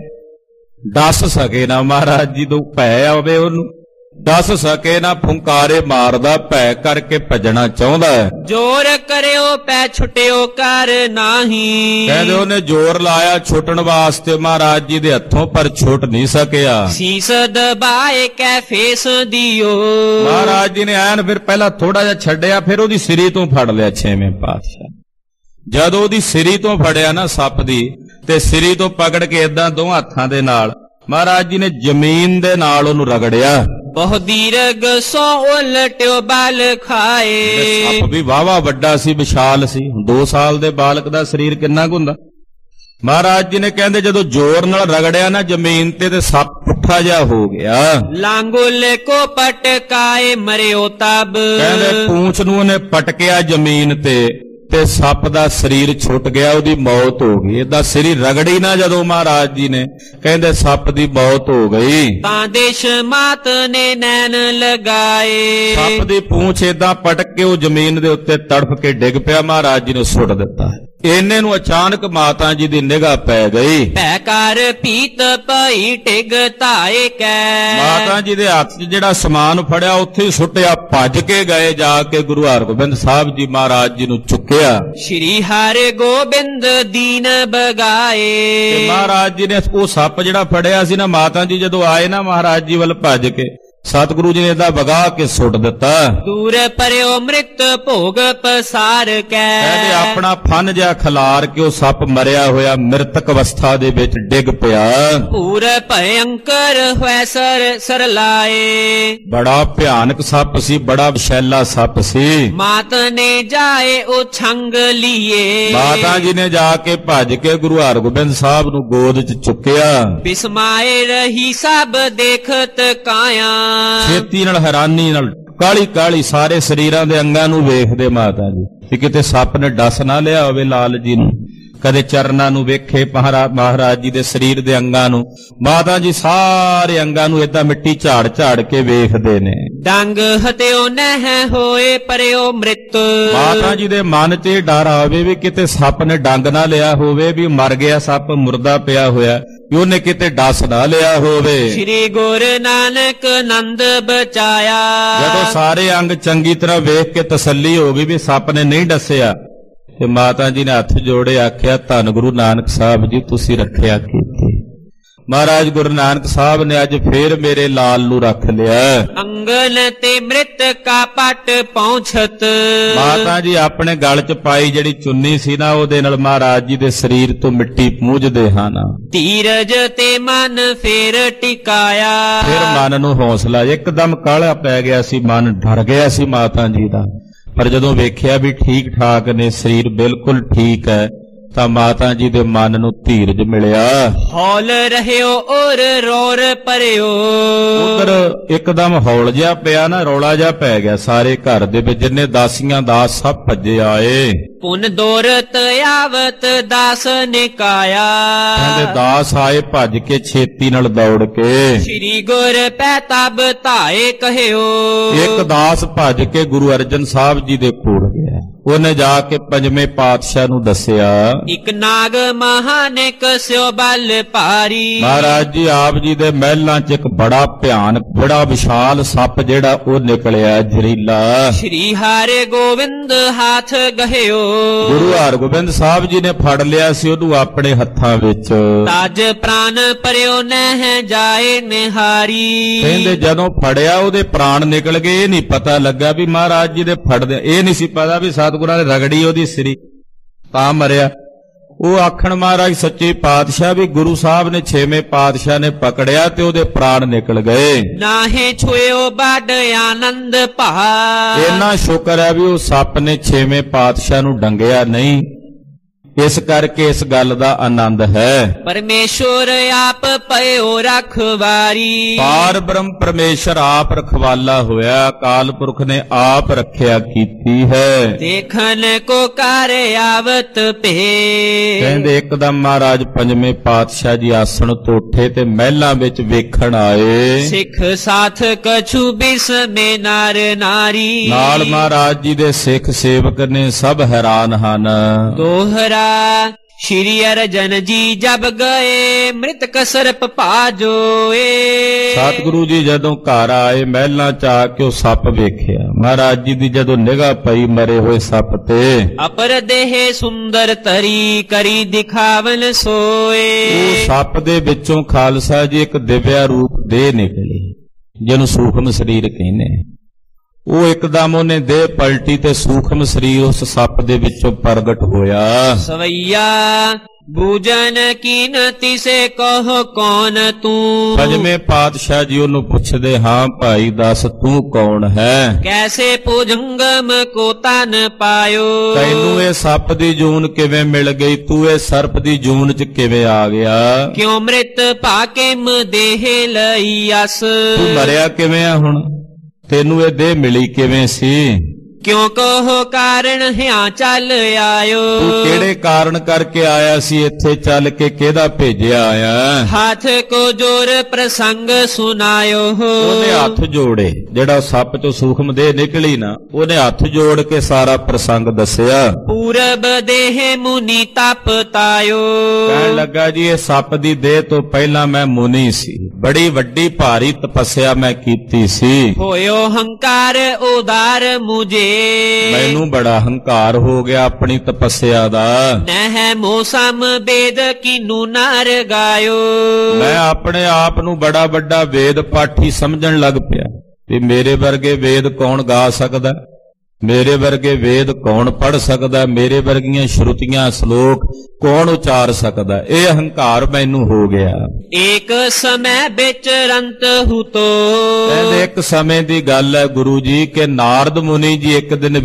ਦੱਸ ਸਕੇ ਨਾ ਮਹਾਰਾਜ ਜੀ ਤੋਂ ਭੈ ਆਵੇ ਉਹਨੂੰ, ਦੱਸ ਸਕੇ ਨਾ, ਫੁੰਕਾਰੇ ਮਾਰਦਾ ਭੈ ਕਰਕੇ ਭੱਜਣਾ ਚਾਹੁੰਦਾ ਹੈ। ਜੋਰ ਕਰਿਓ ਪੈ ਛੁਟਿਓ ਕਰ ਨਾਹੀ। ਕਹਿੰਦੇ ਉਹਨੇ ਜ਼ੋਰ ਲਾਇਆ ਛੁੱਟਣ ਵਾਸਤੇ ਮਹਾਰਾਜ ਜੀ ਦੇ ਹੱਥੋਂ, ਪਰ ਛੁੱਟ ਨਹੀਂ ਸਕਿਆ। ਸੀਸ ਦਬਾਏ ਕੈ ਫੇਸ ਦਿਓ। ਮਹਾਰਾਜ ਜੀ ਨੇ ਐਨ ਫਿਰ ਪਹਿਲਾਂ ਥੋੜਾ ਜਿਹਾ ਛੱਡਿਆ, ਫਿਰ ਉਹਦੀ ਸਿਰੀ ਤੋਂ ਫੜ ਲਿਆ ਛੇਵੇਂ ਪਾਤਸ਼ਾਹ। ਜਦੋਂ ਉਹਦੀ ਸਿਰੀ ਤੋਂ ਫੜਿਆ ਨਾ ਸੱਪ ਦੀ, ਤੇ ਸਿਰੀ ਤੋਂ ਪਕੜ ਕੇ ਏਦਾਂ ਦੋਹਾਂ ਹੱਥਾਂ ਦੇ ਨਾਲ ਮਹਾਰਾਜ ਜੀ ਨੇ ਜ਼ਮੀਨ ਦੇ ਨਾਲ ਉਹਨੂੰ ਰਗੜਿਆ। ਬਹੁ ਦੀਰਘ ਸੋ ਉਲਟਿਓ ਬਲ ਖਾਏ। ਸੱਪ ਵੀ ਵਾਹਵਾ ਵੱਡਾ ਸੀ, ਵਿਸ਼ਾਲ ਸੀ। 2 ਸਾਲ ਦੇ ਬਾਲਕ ਦਾ ਸਰੀਰ ਕਿੰਨਾ ਕੁ ਹੁੰਦਾ। ਮਹਾਰਾਜ ਜੀ ਨੇ ਕਹਿੰਦੇ ਜਦੋਂ ਜ਼ੋਰ ਨਾਲ ਰਗੜਿਆ ਨਾ ਜ਼ਮੀਨ ਤੇ ਸੱਪ ਪੁੱਠਾ ਜਿਹਾ ਹੋ ਗਿਆ। ਲਾਂਗੁਲ ਕੋ ਪਟਕਾਏ ਮਰਿਓ ਤਬ। ਕਹਿੰਦੇ ਪੂੰਛ ਨੂੰ ਉਹਨੇ ਪਟਕਿਆ ਜ਼ਮੀਨ ਤੇ ਸੱਪ ਦਾ ਸਰੀਰ ਛੁੱਟ ਗਿਆ, ਉਹਦੀ ਮੌਤ ਹੋ ਗਈ। ਇਹਦਾ ਸਰੀਰ ਰਗੜੀ ਨਾ ਜਦੋਂ ਮਹਾਰਾਜ ਜੀ ਨੇ, ਕਹਿੰਦੇ ਸੱਪ ਦੀ ਮੌਤ ਹੋ ਗਈ। ਤਾਂ ਦੇਸ਼ ਮਾਤ ਨੇ ਨੈਣ ਲਗਾਏ। ਸੱਪ ਦੀ ਪੂੰਛ ਏਦਾਂ ਪਟਕ ਕੇ ਉਹ ਜ਼ਮੀਨ ਦੇ ਉੱਤੇ ਤੜਫ ਕੇ ਡਿੱਗ ਪਿਆ। ਮਹਾਰਾਜ ਜੀ ਨੇ ਸੁੱਟ ਦਿੱਤਾ। ਇੰਨੇ ਨੂੰ ਅਚਾਨਕ ਮਾਤਾ ਜੀ ਦੀ ਨਿਗਾਹ ਪੈ ਗਈ। ਭੈ ਕਰ ਪੀਤ ਪਈ ਟਿਗ ਧਾਏ ਕੈ। ਮਾਤਾ ਜੀ ਦੇ ਹੱਥ 'ਚ ਜਿਹੜਾ ਸਮਾਨ ਫੜਿਆ ਉੱਥੇ ਹੀ ਸੁੱਟਿਆ, ਭੱਜ ਕੇ ਗਏ, ਜਾ ਕੇ ਗੁਰੂ ਹਰਗੋਬਿੰਦ ਸਾਹਿਬ ਜੀ ਮਹਾਰਾਜ ਜੀ ਨੂੰ ਚੁੱਕਿਆ। ਸ਼੍ਰੀ ਹਰਿ ਗੋਬਿੰਦ ਦੀਨ ਬਗਾਏ। ਤੇ ਮਹਾਰਾਜ ਜੀ ਨੇ ਉਹ ਸੱਪ ਜਿਹੜਾ ਫੜਿਆ ਸੀ ਨਾ, ਮਾਤਾ ਜੀ ਜਦੋਂ ਆਏ ਨਾ ਮਹਾਰਾਜ ਜੀ ਵੱਲ ਭੱਜ ਕੇ, ਸਤਿਗੁਰੂ ਜੀ ਨੇ ਇਹਦਾ ਵਗਾ ਕੇ ਸੁੱਟ ਦਿੱਤਾ। ਦੂਰ ਪਰਿਓ ਮ੍ਰਿਤ ਭੋਗ ਪਸਾਰ ਕੈ। ਕਹਿੰਦੇ ਆਪਣਾ ਫਨ ਜਿਹਾ ਖਿਲਾਰ ਕੇ ਉਹ ਸੱਪ ਮਰਿਆ ਹੋਇਆ ਮ੍ਰਿਤਕ ਅਵਸਥਾ ਦੇ ਵਿੱਚ ਡਿੱਗ ਪਿਆ। ਪੂਰ ਭਯੰਕਰ ਹੋਇ ਸਰ ਲਾਏ। ਬੜਾ ਭਿਆਨਕ ਸੱਪ ਸੀ, ਬੜਾ ਵਿਸ਼ੈਲਾ ਸੱਪ ਸੀ। ਮਾਤ ਨੇ ਜਾਏ ਉਹ ਛੰਗ ਲੀਏ। ਮਾਤਾ ਜੀ ਨੇ ਜਾ ਕੇ ਭੱਜ ਕੇ ਗੁਰੂ ਹਰਗੋਬਿੰਦ ਸਾਹਿਬ ਨੂੰ ਗੋਦ 'ਚ ਚੁੱਕਿਆ। ਬਿਸਮਾਏ ਰਹੀ ਸਭ ਦੇਖਤ ਕਾਇਆ। ਛੇਤੀ ਨਾਲ, ਹੈਰਾਨੀ ਨਾਲ, ਕਾਲੀ ਕਾਲੀ ਸਾਰੇ ਸਰੀਰਾਂ ਦੇ ਅੰਗਾਂ ਨੂੰ ਵੇਖਦੇ ਮਾਤਾ ਜੀ ਕਿ ਕਿਤੇ ਸੱਪ ਨੇ ਡਸ ਨਾ ਲਿਆ ਹੋਵੇ ਲਾਲ ਜੀ ਨੂੰ। ਕਦੇ ਚਰਨਾਂ ਨੂੰ ਵੇਖੇ, ਮਹਾਰਾਜ ਜੀ ਦੇ ਸਰੀਰ ਦੇ ਅੰਗਾਂ ਨੂੰ। ਮਾਤਾ ਜੀ ਸਾਰੇ ਅੰਗਾਂ ਨੂੰ ਏਦਾਂ ਮਿੱਟੀ ਝਾੜ ਝਾੜ ਕੇ ਵੇਖਦੇ ਨੇ। ਡੰਗ ਹਤਿਓ ਨਹਿ ਹੋਏ ਪਰਿਓ ਮ੍ਰਿਤ। ਮਾਤਾ ਜੀ ਦੇ ਮਨ 'ਚ ਡਰ ਆਵੇ ਵੀ ਕਿਤੇ ਸੱਪ ਨੇ ਡੰਗ ਨਾ ਲਿਆ ਹੋਵੇ, ਵੀ ਮਰ ਗਿਆ ਸੱਪ, ਮੁਰਦਾ ਪਿਆ ਹੋਇਆ, ਵੀ ਉਹਨੇ ਕਿਤੇ ਡਸ ਨਾ ਲਿਆ ਹੋਵੇ। ਸ਼੍ਰੀ ਗੁਰੂ ਨਾਨਕ ਨੰਦ ਬਚਾਇਆ। ਜਦੋਂ ਸਾਰੇ ਅੰਗ ਚੰਗੀ ਤਰ੍ਹਾਂ ਵੇਖ ਕੇ ਤਸੱਲੀ ਹੋ ਗਈ ਵੀ ਸੱਪ ਨੇ ਨਹੀਂ ਡਸਿਆ, ਤੇ ਮਾਤਾ ਜੀ ਨੇ ਹੱਥ ਜੋੜੇ ਆਖਿਆ, ਧੰਨ ਗੁਰੂ ਨਾਨਕ ਸਾਹਿਬ ਜੀ, ਤੁਸੀਂ ਰੱਖਿਆ ਕੀਤੀ। ਮਹਾਰਾਜ ਗੁਰੂ ਨਾਨਕ ਸਾਹਿਬ ਨੇ ਅੱਜ ਫੇਰ ਮੇਰੇ ਲਾਲ ਨੂੰ ਰੱਖ ਲਿਆ। ਅੰਗਨ ਤੇ ਮ੍ਰਿਤ ਕਾ ਪਟ ਪਹੁੰਚਤ। ਮਾਤਾ ਜੀ ਆਪਣੇ ਗਲ 'ਚ ਪਾਈ ਜਿਹੜੀ ਚੁੰਨੀ ਸੀ ਨਾ, ਉਹਦੇ ਨਾਲ ਮਹਾਰਾਜ ਜੀ ਦੇ ਸਰੀਰ ਤੋਂ ਮਿੱਟੀ ਪੂੰਝਦੇ ਹਨ। ਧੀਰਜ ਤੇ ਮਨ ਫੇਰ ਟਿਕਾਇਆ। ਫਿਰ ਮਨ ਨੂੰ ਹੌਸਲਾ, ਇੱਕਦਮ ਕਾਹਲਾ ਪੈ ਗਿਆ ਸੀ, ਮਨ ਡਰ ਗਿਆ ਸੀ ਮਾਤਾ ਜੀ ਦਾ। ਪਰ ਜਦੋਂ ਵੇਖਿਆ ਵੀ ਠੀਕ ਠਾਕ ਨੇ, ਸਰੀਰ ਬਿਲਕੁਲ ਠੀਕ ਹੈ, ਤਾਂ ਮਾਤਾ ਜੀ ਦੇ ਮਨ ਨੂੰ ਧੀਰਜ ਮਿਲਿਆ। ਹੌਲ ਰਹਿਓ ਔਰ ਰੋਰ ਪਰਿਓ। ਉਧਰ ਇੱਕਦਮ ਹੌਲ ਜਿਹਾ ਪਿਆ ਨਾ, ਰੌਲਾ ਜਿਹਾ ਪੈ ਗਿਆ ਸਾਰੇ ਘਰ ਦੇ ਵਿੱਚ। ਜਿੰਨੇ ਦਾਸੀਆਂ ਦਾਸ ਸਭ ਭੱਜੇ ਆਏ। ਪੁਨ ਦੋਰਤ ਆਵਤ ਦਾਸ ਨਿਕਾਇਆ। ਕਹਿੰਦੇ ਦਾਸ ਆਏ ਭੱਜ ਕੇ ਛੇਤੀ ਨਾਲ ਦੌੜ ਕੇ। ਸ਼੍ਰੀ ਗੁਰ ਪੈ ਤਬ ਧਾਏ ਕਹਿਓ। ਇੱਕ ਦਾਸ ਭੱਜ ਕੇ ਗੁਰੂ ਅਰਜਨ ਸਾਹਿਬ ਜੀ ਦੇ ਕੋਲ ਗਿਆ। ਉਹਨੇ ਜਾ ਕੇ ਪੰਜਵੇਂ ਪਾਤਸ਼ਾਹ ਨੂੰ ਦੱਸਿਆ। ਇਕ ਨਾਗ ਮਹਾਨਿਕ ਸਿਓ ਬਲ ਭਾਰੀ। ਮਹਾਰਾਜ ਜੀ ਆਪ ਜੀ ਦੇ ਮਹਿਲਾਂ 'ਚ ਇੱਕ ਬੜਾ ਭਿਆਨਕ ਬੜਾ ਵਿਸ਼ਾਲ ਸੱਪ ਜਿਹੜਾ ਉਹ ਨਿਕਲਿਆ ਜ਼ਹਿਰੀਲਾ। ਸ਼੍ਰੀ ਹਰਿ ਗੋਬਿੰਦ ਹਾਥ ਗਹਿਓ। ਗੁਰੂ ਹਰਗੋਬਿੰਦ ਸਾਹਿਬ ਜੀ ਨੇ ਫੜ ਲਿਆ ਸੀ ਉਹਨੂੰ ਆਪਣੇ ਹੱਥਾਂ ਵਿੱਚ। ਤਜ ਪ੍ਰਾਨ ਪਰਿਓ ਨਹਿ ਜਾਏ ਨਿਹਾਰੀ। ਕਹਿੰਦੇ ਜਦੋਂ ਫੜਿਆ ਉਹਦੇ ਪ੍ਰਾਣ ਨਿਕਲ ਗਏ। ਇਹ ਨਹੀਂ ਪਤਾ ਲੱਗਾ ਵੀ ਮਹਾਰਾਜ ਜੀ ਦੇ ਫੜਦੇ, ਇਹ ਨਹੀਂ ਸੀ ਪਤਾ ਵੀ ਸਤਿਗੁਰਾਂ ਨੇ ਰਗੜੀ ਉਹਦੀ ਸਿਰੀ ਤਾਂ ਮਰਿਆ। ਉਹ ਆਖਣ ਮਹਾਰਾਜ ਸੱਚੇ ਪਾਤਸ਼ਾਹ ਵੀ ਗੁਰੂ ਸਾਹਿਬ ਨੇ ਛੇਵੇਂ ਪਾਤਸ਼ਾਹ ਨੇ ਪਕੜਿਆ ਤੇ ਉਹਦੇ ਪ੍ਰਾਣ ਨਿਕਲ ਗਏ। ਨਾਹੇ ਛੁਇਓ ਬੜ ਆਨੰਦ ਭਾ। ਇੰਨਾ ਸ਼ੁਕਰ ਹੈ ਵੀ ਉਹ ਸੱਪ ਨੇ ਛੇਵੇਂ ਪਾਤਸ਼ਾਹ ਨੂੰ ਡੰਗਿਆ ਨਹੀਂ। ਇਸ ਕਰਕੇ ਇਸ ਗੱਲ ਦਾ ਆਨੰਦ ਹੈ। ਪਰਮੇਸ਼ਵਰ ਆਪ ਪਇਓ ਰਖਵਾਰੀ। ਪਾਰ ਬ੍ਰਹਮ ਪਰਮੇਸ਼ਰ ਆਪ ਰਖਵਾਲਾ ਹੋਇਆ। ਅਕਾਲ ਪੁਰਖ ਨੇ ਆਪ ਰੱਖਿਆ ਕੀਤੀ ਹੈ। ਦੇਖਨ ਕੋ ਕਰ ਆਵਤ ਭੇ। ਕਹਿੰਦੇ ਇੱਕਦਮ ਮਹਾਰਾਜ ਪੰਜਵੇਂ ਪਾਤਸ਼ਾਹ ਜੀ ਆਸਣ ਤੋਂ ਉੱਠੇ ਤੇ ਮਹਿਲਾਂ ਵਿੱਚ ਵੇਖਣ ਆਏ। ਸਿੱਖ ਸਾਥ ਕਛੂ ਬਿਸਮੇ ਨਰ ਨਾਰੀ। ਨਾਲ ਮਹਾਰਾਜ ਜੀ ਦੇ ਸਿੱਖ ਸੇਵਕ ਨੇ ਸਭ ਹੈਰਾਨ ਹਨ। ਦੋਹਰਾ ਸ਼੍ਰੀ ਅਰਜਨ ਜੀ ਜਬ ਗਏ ਮ੍ਰਿਤਕ ਸਰਪ ਭਾਜੋਏ। ਸਤਿਗੁਰੂ ਜੀ ਜਦੋਂ ਘਰ ਆਏ ਮਹਿਲਾਂ ਚ ਆ ਕੇ ਉਹ ਸੱਪ ਵੇਖਿਆ। ਮਹਾਰਾਜ ਜੀ ਦੀ ਜਦੋਂ ਨਿਗਾਹ ਪਈ ਮਰੇ ਹੋਏ ਸੱਪ ਤੇ। ਅਪਰ ਦੇਹ ਸੁੰਦਰ ਤਰੀ ਕਰੀ ਦਿਖਾਵਨ ਸੋਏ। ਉਹ ਸੱਪ ਦੇ ਵਿੱਚੋਂ ਖਾਲਸਾ ਜੀ ਇੱਕ ਦਿਵਿਆ ਰੂਪ ਦੇਹ ਨਿਕਲੀ ਜਿਹਨੂੰ ਸੂਖਮ ਸਰੀਰ ਕਹਿੰਦੇ। ਉਹ ਇੱਕਦਮ ਉਹਨੇ ਦੇਹ ਪਲਟੀ ਤੇ ਸੂਖਮ ਸਰੀਰ ਉਸ ਸੱਪ ਦੇ ਵਿੱਚੋਂ ਪ੍ਰਗਟ ਹੋਇਆ। ਸਵਈਆ ਬੂਜਨ ਕੀਨ ਤਿਸੇ ਕਹੋ ਕੌਣ ਤੂੰ। ਪੰਜਵੇਂ ਪਾਤਸ਼ਾਹ ਜੀ ਉਹਨੂੰ ਪੁੱਛਦੇ ਹਾਂ ਭਾਈ ਦੱਸ ਤੂੰ ਕੌਣ ਹੈ। ਕੈਸੇ ਪੁਜੰਗਮ ਕੋ ਤਨ ਪਾਇਓ। ਤੈਨੂੰ ਇਹ ਸੱਪ ਦੀ ਜੂਨ ਕਿਵੇਂ ਮਿਲ ਗਈ। ਤੂੰ ਇਹ ਸਰਪ ਦੀ ਜੂਨ ਚ ਕਿਵੇਂ ਆ ਗਿਆ। ਕਿਉਂ ਮ੍ਰਿਤ ਭਾਕੇ ਦੇਹ ਲਈ ਅਸ। ਤੂੰ ਮਰਿਆ ਕਿਵੇਂ ਆ ਹੁਣ। ਤੈਨੂੰ ਇਹ ਦੇਹ ਮਿਲੀ ਕਿਵੇਂ ਸੀ। ਕਿਉਂ ਕਹੋ ਕਾਰਨ ਹਿਆ ਚੱਲ ਆਇਓ। ਤੂੰ ਕਿਹੜੇ ਕਾਰਨ ਕਰਕੇ ਆਇਆ ਸੀ ਇੱਥੇ ਚੱਲ ਕੇ ਕਿਹਦਾ ਭੇਜਿਆ ਆਇਆ। ਹੱਥ ਕੋ ਜੋਰ ਪ੍ਰਸੰਗ ਸੁਨਾਇਓ। ਉਹਨੇ ਹੱਥ ਜੋੜੇ ਜਿਹੜਾ ਸੱਪ ਤੋਂ ਸੂਖਮ ਦੇਹ ਨਿਕਲੀ ਨਾ ਉਹਨੇ ਹੱਥ ਜੋੜ ਕੇ ਸਾਰਾ ਪ੍ਰਸੰਗ ਦੱਸਿਆ। ਪੂਰਬ ਦੇਹ ਮੁਨੀ ਤਪ ਤਾਇਓ। ਕਹਿਣ ਲੱਗਾ ਜੀ ਇਹ ਸੱਪ ਦੀ ਦੇਹ ਤੋਂ ਪਹਿਲਾਂ ਮੈਂ ਮੁਨੀ ਸੀ। ਬੜੀ ਵੱਡੀ ਭਾਰੀ ਤਪੱਸਿਆ ਮੈਂ ਕੀਤੀ ਸੀ। ਹੋਇਓ ਹੰਕਾਰ ਉਦਾਰ ਮੁਝੇ। ਮੈਨੂੰ ਬੜਾ ਹੰਕਾਰ ਹੋ ਗਿਆ ਆਪਣੀ ਤਪੱਸਿਆ ਦਾ। ਨਹਿ ਮੋਸਮ ਵੇਦ ਕੀਨੂ ਨਰ ਗਾਇਓ। ਮੈਂ ਆਪਣੇ ਆਪ ਨੂੰ ਬੜਾ ਵੱਡਾ ਵੇਦ ਪਾਠੀ ਸਮਝਣ ਲੱਗ ਪਿਆ ਵੀ ਮੇਰੇ ਵਰਗੇ ਵੇਦ ਕੌਣ ਗਾ ਸਕਦਾ। ਮੇਰੇ ਵਰਗੇ ਵੇਦ ਕੌਣ ਪੜ੍ਹ ਸਕਦਾ। ਮੇਰੇ ਵਰਗੀਆਂ ਸ਼ਰੂਤੀਆਂ ਸ਼ਲੋਕ ਕੌਣ ਉਚਾਰ ਸਕਦਾ। ਇਹ ਹੰਕਾਰ ਮੈਨੂੰ ਹੋ ਗਿਆ। ਏਕ ਸਮੇਂ ਵਿੱਚ ਰੰਤ ਹੁਤੋ। ਕਹਿੰਦੇ ਇੱਕ ਸਮੇਂ ਦੀ ਗੱਲ ਹੈ ਗੁਰੂ ਜੀ ਕਿ ਨਾਰਦ ਮੁਨੀ ਜੀ ਇੱਕ ਦਿਨ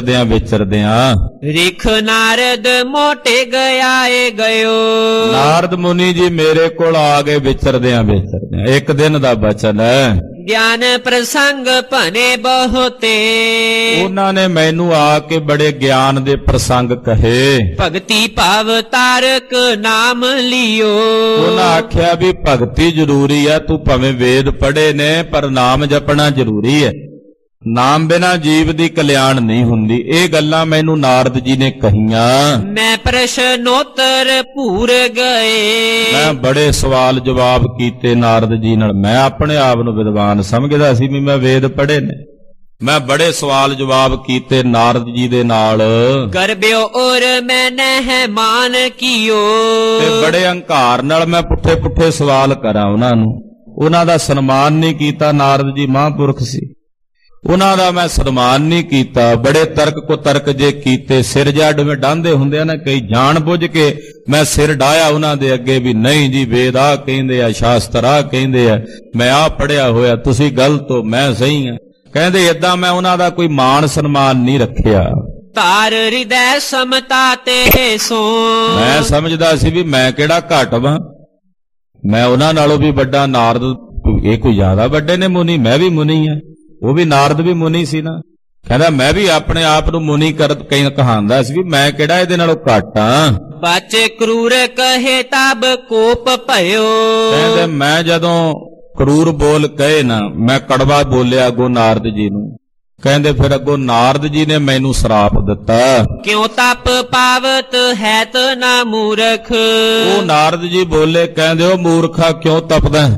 ਵਿਚਰਦਿਆਂ ਰਿਖ ਨਾਰਦ ਮੋਟੇ ਗਿਆ ਏ ਗਇਓ। ਨਾਰਦ ਮੁਨੀ ਜੀ ਮੇਰੇ ਕੋਲ ਆ ਗਏ ਵਿਚਰਦਿਆਂ ਇੱਕ ਦਿਨ ਦਾ ਬਚਨ ਹੈ। ਗਿਆਨ ਪ੍ਰਸੰਗ ਭਨੇ ਬਹੁਤੇ। ਉਹਨਾਂ ਨੇ ਮੈਨੂੰ ਆ ਕੇ ਬੜੇ ਗਿਆਨ ਦੇ ਪ੍ਰਸੰਗ ਕਹੇ। ਭਗਤੀ ਭਾਵ ਤਾਰਕ ਨਾਮ ਲਿਓ। ਉਹਨਾਂ ਆਖਿਆ ਵੀ ਭਗਤੀ ਜ਼ਰੂਰੀ ਹੈ। ਤੂੰ ਭਾਵੇਂ ਵੇਦ ਪੜ੍ਹੇ ਨੇ ਪਰ ਨਾਮ ਜਪਣਾ ਜ਼ਰੂਰੀ ਹੈ। ਨਾਮ ਬਿਨਾ ਜੀਵ ਦੀ ਕਲਿਆਣ ਨਹੀਂ ਹੁੰਦੀ। ਇਹ ਗੱਲਾਂ ਮੈਨੂੰ ਨਾਰਦ ਜੀ ਨੇ ਕਹੀਆਂ। ਮੈਂ ਪ੍ਰਸ਼ਨੋਤਰ ਭੂਰ ਗਏ। ਮੈਂ ਬੜੇ ਸਵਾਲ ਜਵਾਬ ਕੀਤੇ ਨਾਰਦ ਜੀ ਨਾਲ। ਮੈਂ ਆਪਣੇ ਆਪ ਨੂੰ ਵਿਦਵਾਨ ਸਮਝਦਾ ਸੀ ਵੀ ਮੈਂ ਵੇਦ ਪੜ੍ਹੇ ਨੇ। ਮੈਂ ਬੜੇ ਸਵਾਲ ਜਵਾਬ ਕੀਤੇ ਨਾਰਦ ਜੀ ਦੇ ਨਾਲ। ਗਰਬਿਓ ਔਰ ਮੈਂ ਨਹਿ ਮਾਨ ਕੀਓ। ਤੇ ਬੜੇ ਹੰਕਾਰ ਨਾਲ ਮੈਂ ਪੁੱਠੇ ਸਵਾਲ ਕਰਾਂ ਉਹਨਾਂ ਨੂੰ। ਉਹਨਾਂ ਦਾ ਸਨਮਾਨ ਨਹੀਂ ਕੀਤਾ। ਨਾਰਦ ਜੀ ਮਹਾਂਪੁਰਖ ਸੀ। ਉਹਨਾਂ ਦਾ ਮੈਂ ਸਨਮਾਨ ਨਹੀਂ ਕੀਤਾ। ਬੜੇ ਤਰਕ ਕੁਤਰਕ ਜੇ ਕੀਤੇ। ਸਿਰ ਜਾ ਡਵੇਂ ਡਾਂਦੇ ਹੁੰਦੇ ਆ ਨਾ ਕਈ, ਜਾਣ ਬੁੱਝ ਕੇ ਮੈਂ ਸਿਰ ਡਾਇਆ ਉਹਨਾਂ ਦੇ ਅੱਗੇ ਵੀ ਨਹੀਂ ਜੀ ਵੇਦ ਆ ਕਹਿੰਦੇ ਆ, ਸ਼ਾਸਤਰ ਆ ਕਹਿੰਦੇ ਆ, ਮੈਂ ਆ ਪੜਿਆ ਹੋਇਆ, ਤੁਸੀਂ ਗਲਤ ਹੋ ਮੈਂ ਸਹੀ ਆ। ਕਹਿੰਦੇ ਏਦਾਂ ਮੈਂ ਉਹਨਾਂ ਦਾ ਕੋਈ ਮਾਣ ਸਨਮਾਨ ਨਹੀਂ ਰੱਖਿਆ। ਤਾਰ ਹਿਰਦੈ ਸਮਤਾ ਤੇ ਸੋ। ਮੈਂ ਸਮਝਦਾ ਸੀ ਵੀ ਮੈਂ ਕਿਹੜਾ ਘੱਟ ਵਾਂ। ਮੈਂ ਉਹਨਾਂ ਨਾਲੋਂ ਵੀ ਵੱਡਾ। ਨਾਰਦ ਇਹ ਕੋਈ ਜ਼ਿਆਦਾ ਵੱਡੇ ਨੇ ਮੁਨੀ। ਮੈਂ ਵੀ ਮੁਨੀ ਆ। ਉਹ ਵੀ ਨਾਰਦ ਵੀ ਮੁਨੀ ਸੀ ਨਾ। ਕਹਿੰਦਾ ਮੈਂ ਵੀ ਆਪਣੇ ਆਪ ਨੂੰ ਮੁਨੀ ਕਹਾਂਦਾ ਸੀ ਵੀ ਮੈਂ ਕਿਹੜਾ ਇਹਦੇ ਨਾਲੋਂ ਘੱਟ ਆ। ਬਾਚੇ ਕਰੂਰ ਕਹੇ ਤਬ ਕੋਪ ਭਇਓ। ਕਹਿੰਦੇ ਮੈਂ ਜਦੋਂ ਕਰੂਰ ਬੋਲ ਕਹੇ ਨਾ, ਮੈਂ ਕੜਵਾ ਬੋਲਿਆ ਅੱਗੋਂ ਨਾਰਦ ਜੀ ਨੂੰ। ਕਹਿੰਦੇ ਫਿਰ ਅੱਗੋਂ ਨਾਰਦ ਜੀ ਨੇ ਮੈਨੂੰ ਸਰਾਪ ਦਿੱਤਾ। ਕਿਉ ਤਪ ਪਾਵਤ ਹੈਤ ਨਾ ਮੂਰਖ। ਉਹ ਨਾਰਦ ਜੀ ਬੋਲੇ, ਕਹਿੰਦੇ ਉਹ ਮੂਰਖਾ ਕਿਉਂ ਤਪਦਾ?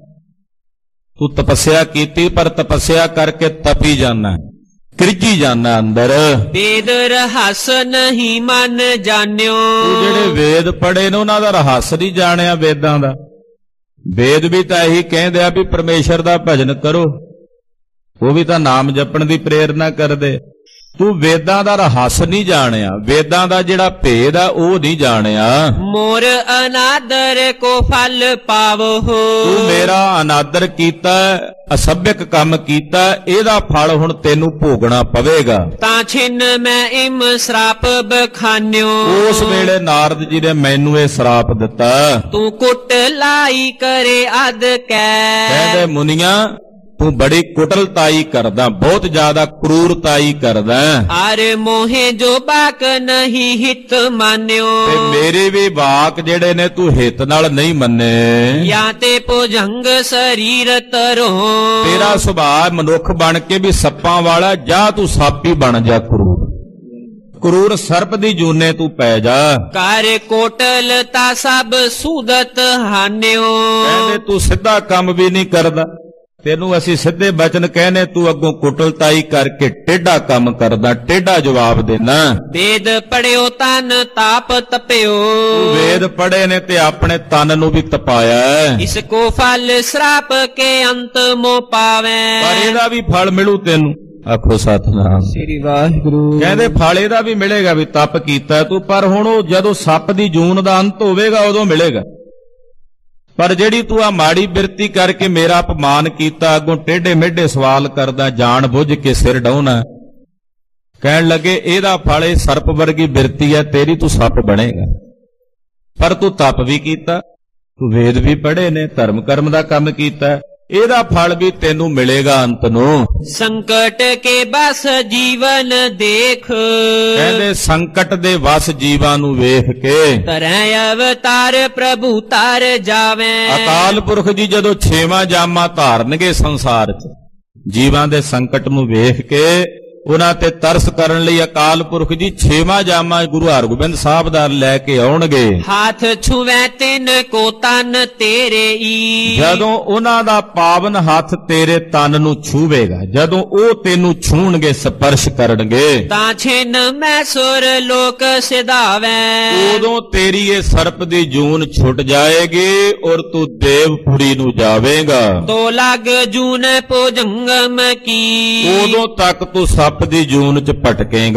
ਤੂੰ ਤਪੱਸਿਆ ਕੀਤੀ ਪਰ ਤਪੱਸਿਆ ਕਰਕੇ ਤਪੀ ਜਾਣਾ, ਕ੍ਰਿਜੀ ਜਾਣਾ ਅੰਦਰ। ਵੇਦ ਰਹੱਸ ਨਹੀਂ ਮਨ ਜਾਣਿਓ। ਤੂੰ ਜਿਹੜੇ ਵੇਦ ਪੜ੍ਹੇ ਨੇ ਉਹਨਾਂ ਦਾ ਰਹੱਸ ਨਹੀਂ ਜਾਣਿਆ ਵੇਦਾਂ ਦਾ। ਵੇਦ ਵੀ ਤਾਂ ਇਹੀ ਕਹਿੰਦੇ ਆ ਵੀ ਪਰਮੇਸ਼ਰ ਦਾ ਭਜਨ ਕਰੋ, ਉਹ ਵੀ ਤਾਂ ਨਾਮ ਜਪਣ ਦੀ ਪ੍ਰੇਰਨਾ ਕਰਦੇ। ਤੂੰ ਵੇਦਾਂ ਦਾ ਰਹੱਸ ਨਹੀਂ ਜਾਣਿਆ, ਵੇਦਾਂ ਦਾ ਜਿਹੜਾ ਭੇਦ ਆ ਉਹ ਨਹੀਂ ਜਾਣਿਆ। ਮੋਰ ਅਨਾਦਰ ਕੋ ਫਲ ਪਾਵੋ। ਤੂੰ ਮੇਰਾ ਅਨਾਦਰ ਕੀਤਾ, ਅਸਭਿਅਕ ਕੰਮ ਕੀਤਾ, ਇਹਦਾ ਫਲ ਹੁਣ ਤੈਨੂੰ ਭੋਗਣਾ ਪਵੇਗਾ। ਤਾਂ ਛਿਨ ਮੈਂ ਇਮ ਸਰਾਪ ਬਖਾਨਿਓ। ਉਸ ਵੇਲੇ ਨਾਰਦ ਜੀ ਨੇ ਮੈਨੂੰ ਇਹ ਸਰਾਪ ਦਿੱਤਾ। ਤੂੰ ਕੁੱਟ ਲਾਈ ਕਰੇ ਅਦ ਕੈ। ਕਹਿੰਦੇ ਮੁਨੀਆਂ ਤੂੰ ਬੜੀ ਕੁਟਲਤਾਈ ਕਰਦਾ, ਬਹੁਤ ਜ਼ਿਆਦਾ ਕਰੂਰਤਾਈ ਕਰਦਾ। ਅਰ ਮੋਹੇ ਜੋ ਬਾਕ ਨਹੀਂ ਹਿਤ ਮਾਨਿਓ। ਤੇ ਮੇਰੇ ਵੀ ਵਾਕ ਜਿਹੜੇ ਨੇ ਤੂੰ ਹਿੱਤ ਨਾਲ ਨਹੀਂ ਮੰਨੇ। ਜਾਂ ਤੇ ਭੁਜੰਗ ਸਰੀਰ ਤਰੋ। ਤੇਰਾ ਸੁਭਾਅ ਮਨੁੱਖ ਬਣ ਕੇ ਵੀ ਸੱਪਾਂ ਵਾਲਾ, ਜਾਂ ਤੂੰ ਸੱਪ ਹੀ ਬਣ ਜਾ ਕਰੂਰ। ਕਰੂਰ ਸਰਪ ਦੀ ਜੂਨੇ ਤੂੰ ਪੈ ਜਾ। ਕਰ ਕੋਟਲ ਤਾ ਸਭ ਸੂਦਤ ਹਾਨਿਓ। ਕਹਿੰਦੇ ਤੂੰ ਸਿੱਧਾ ਕੰਮ ਵੀ ਨਹੀਂ ਕਰਦਾ, ਤੈਨੂੰ ਅਸੀਂ ਸਿੱਧੇ ਬਚਨ ਕਹਿੰਨੇ, ਤੂੰ ਅੱਗੋਂ ਕੁਟਲਤਾਈ ਕਰਕੇ ਟੇਢਾ ਕੰਮ ਕਰਦਾ, ਟੇਢਾ ਜਵਾਬ ਦੇਣਾ। ਵੇਦ ਪੜਿਓ ਤਨ ਤਾਪ ਤਪਿਓ। ਵੇਦ ਪੜੇ ਨੇ ਤੇ ਆਪਣੇ ਤਨ ਨੂੰ ਵੀ ਤਪਾਇਆ। ਇਸ ਕੋ ਫਲ ਸਰਾਪ ਕੇ ਅੰਤ ਮੋ ਪਾਵੇ। ਪਰ ਇਹਦਾ ਵੀ ਫਲ ਮਿਲੂ ਤੈਨੂੰ। ਆਖੋ ਸਤਿਨਾਮ ਸ੍ਰੀ ਵਾਹਿਗੁਰੂ। ਕਹਿੰਦੇ ਫਲ ਇਹਦਾ ਵੀ ਮਿਲੇਗਾ ਵੀ ਤਪ ਕੀਤਾ ਤੂੰ, ਪਰ ਹੁਣ ਉਹ ਜਦੋਂ ਸੱਪ ਦੀ ਜੂਨ ਦਾ ਅੰਤ ਹੋਵੇਗਾ ਉਦੋਂ ਮਿਲੇਗਾ। ਪਰ ਜਿਹੜੀ ਤੂੰ ਆ ਮਾੜੀ ਬਿਰਤੀ ਕਰਕੇ ਮੇਰਾ ਅਪਮਾਨ ਕੀਤਾ, ਅੱਗੋਂ ਟੇਢੇ ਮੇਢੇ ਸਵਾਲ ਕਰਦਾ, ਜਾਣ ਬੁੱਝ ਕੇ ਸਿਰ ਡਾਉਣਾ, ਕਹਿਣ ਲੱਗੇ ਇਹਦਾ ਫਲ ਇਹ ਸਰਪ ਵਰਗੀ ਬਿਰਤੀ ਹੈ ਤੇਰੀ, ਤੂੰ ਸੱਪ ਬਣੇਗਾ। ਪਰ ਤੂੰ ਤਪ ਵੀ ਕੀਤਾ, ਤੂੰ ਵੇਦ ਵੀ ਪੜ੍ਹੇ ਨੇ, ਧਰਮ ਕਰਮ ਦਾ ਕੰਮ ਕੀਤਾ, ਇਹਦਾ ਫਲ ਵੀ ਤੈਨੂੰ ਮਿਲੇਗਾ ਅੰਤ ਨੂੰ। ਸੰਕਟ ਕੇ ਬਸ ਜੀਵਨ ਦੇਖ। ਕਹਿੰਦੇ ਸੰਕਟ ਦੇ ਵਸ ਜੀਵਾਂ ਨੂੰ ਵੇਖ ਕੇ ਤਰੈ ਅਵਤਾਰ ਪ੍ਰਭੂ ਤਾਰ ਜਾਵੇ। ਅਕਾਲ ਪੁਰਖ ਜੀ ਜਦੋਂ ਛੇਵਾਂ ਜਾਮਾ ਧਾਰਨਗੇ ਸੰਸਾਰ 'ਚ, ਜੀਵਾਂ ਦੇ ਸੰਕਟ ਨੂੰ ਵੇਖ ਕੇ ਉਹਨਾਂ ਤੇ ਤਰਸ ਕਰਨ ਲਈ ਅਕਾਲ ਪੁਰਖ ਜੀ ਛੇਵਾਂ ਜਾਮਾ ਗੁਰੂ ਹਰਗੋਬਿੰਦ ਸਾਹਿਬ ਦਾ ਲੈ ਕੇ ਆਉਣਗੇ। ਹੱਥ ਛੁਵੇ ਤਿਨ ਕੋ ਤਨ ਤੇਰੇ ਈ। ਜਦੋਂ ਉਹਨਾਂ ਦਾ ਪਾਵਨ ਹੱਥ ਤੇਰੇ ਤਨ ਨੂੰ ਛੂਵੇਗਾ, ਜਦੋਂ ਉਹ ਤੈਨੂੰ ਛੂਣਗੇ, ਸਪਰਸ਼ ਕਰਨਗੇ, ਤਾਂ ਛਿਨ ਮੈਂ ਸੁਰ ਲੋਕ ਸਿਧਾਵੇ। ਉਦੋਂ ਤੇਰੀ ਇਹ ਸਰਪ ਦੀ ਜੂਨ ਛੁੱਟ ਜਾਏਗੀ ਔਰ ਤੂੰ ਦੇਵਪੁਰੀ ਨੂੰ ਜਾਵੇਂਗਾ। ਤੋ ਲਗ ਜੂਨ ਭੁਜੰਗਮ ਕੀ। ਉਦੋਂ ਤੱਕ ਤੂੰ ਸੱਪ ਦੀ ਜੂਨ 'ਚ ਭਟਕੇਗਾ।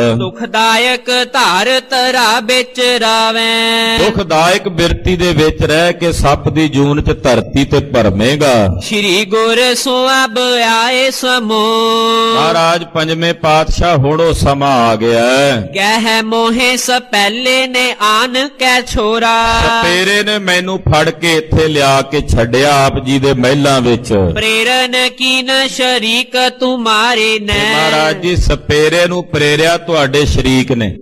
ਦੁਖਦਾਇਕ ਧਾਰ ਤਰਾ ਵਿੱਚ ਰਾਵੇ। ਦੁਖਦਾਇਕ ਬਿਰਤੀ ਦੇ ਵਿੱਚ ਰਹਿ ਕੇ ਸੱਪ ਦੀ ਜੂਨ 'ਚ ਧਰਤੀ ਤੇ ਭਰਮੇਗਾ। ਸ਼੍ਰੀ ਗੁਰ ਸੁਆਬ ਆਏ ਸਮੋ। ਮਹਾਰਾਜ ਪੰਜਵੇਂ ਪਾਤਸ਼ਾਹ ਹੁਣ ਉਹ ਸਮਾਂ ਆ ਗਿਆ। ਕਹਿ ਮੋਹੇ ਸਪਹਿਲੇ ਨੇ ਆਨ ਕੈ ਛੋਰਾ। ਸਪੇਰੇ ਨੇ ਮੈਨੂੰ ਫੜ ਕੇ ਇੱਥੇ ਲਿਆ ਕੇ ਛੱਡਿਆ ਆਪ ਜੀ ਦੇ ਮਹਿਲਾਂ ਵਿੱਚ। ਪ੍ਰੇਰਨ ਕੀਨ ਸ਼ਰੀਕ ਤੁਮਾਰੇ ਨੇ। ਮਹਾਰਾਜ ਜੀ ਸਪੇਰੇ ਨੂੰ ਪ੍ਰੇਰਿਆ ਤੁਹਾਡੇ ਸ਼ਰੀਕ ਨੇ,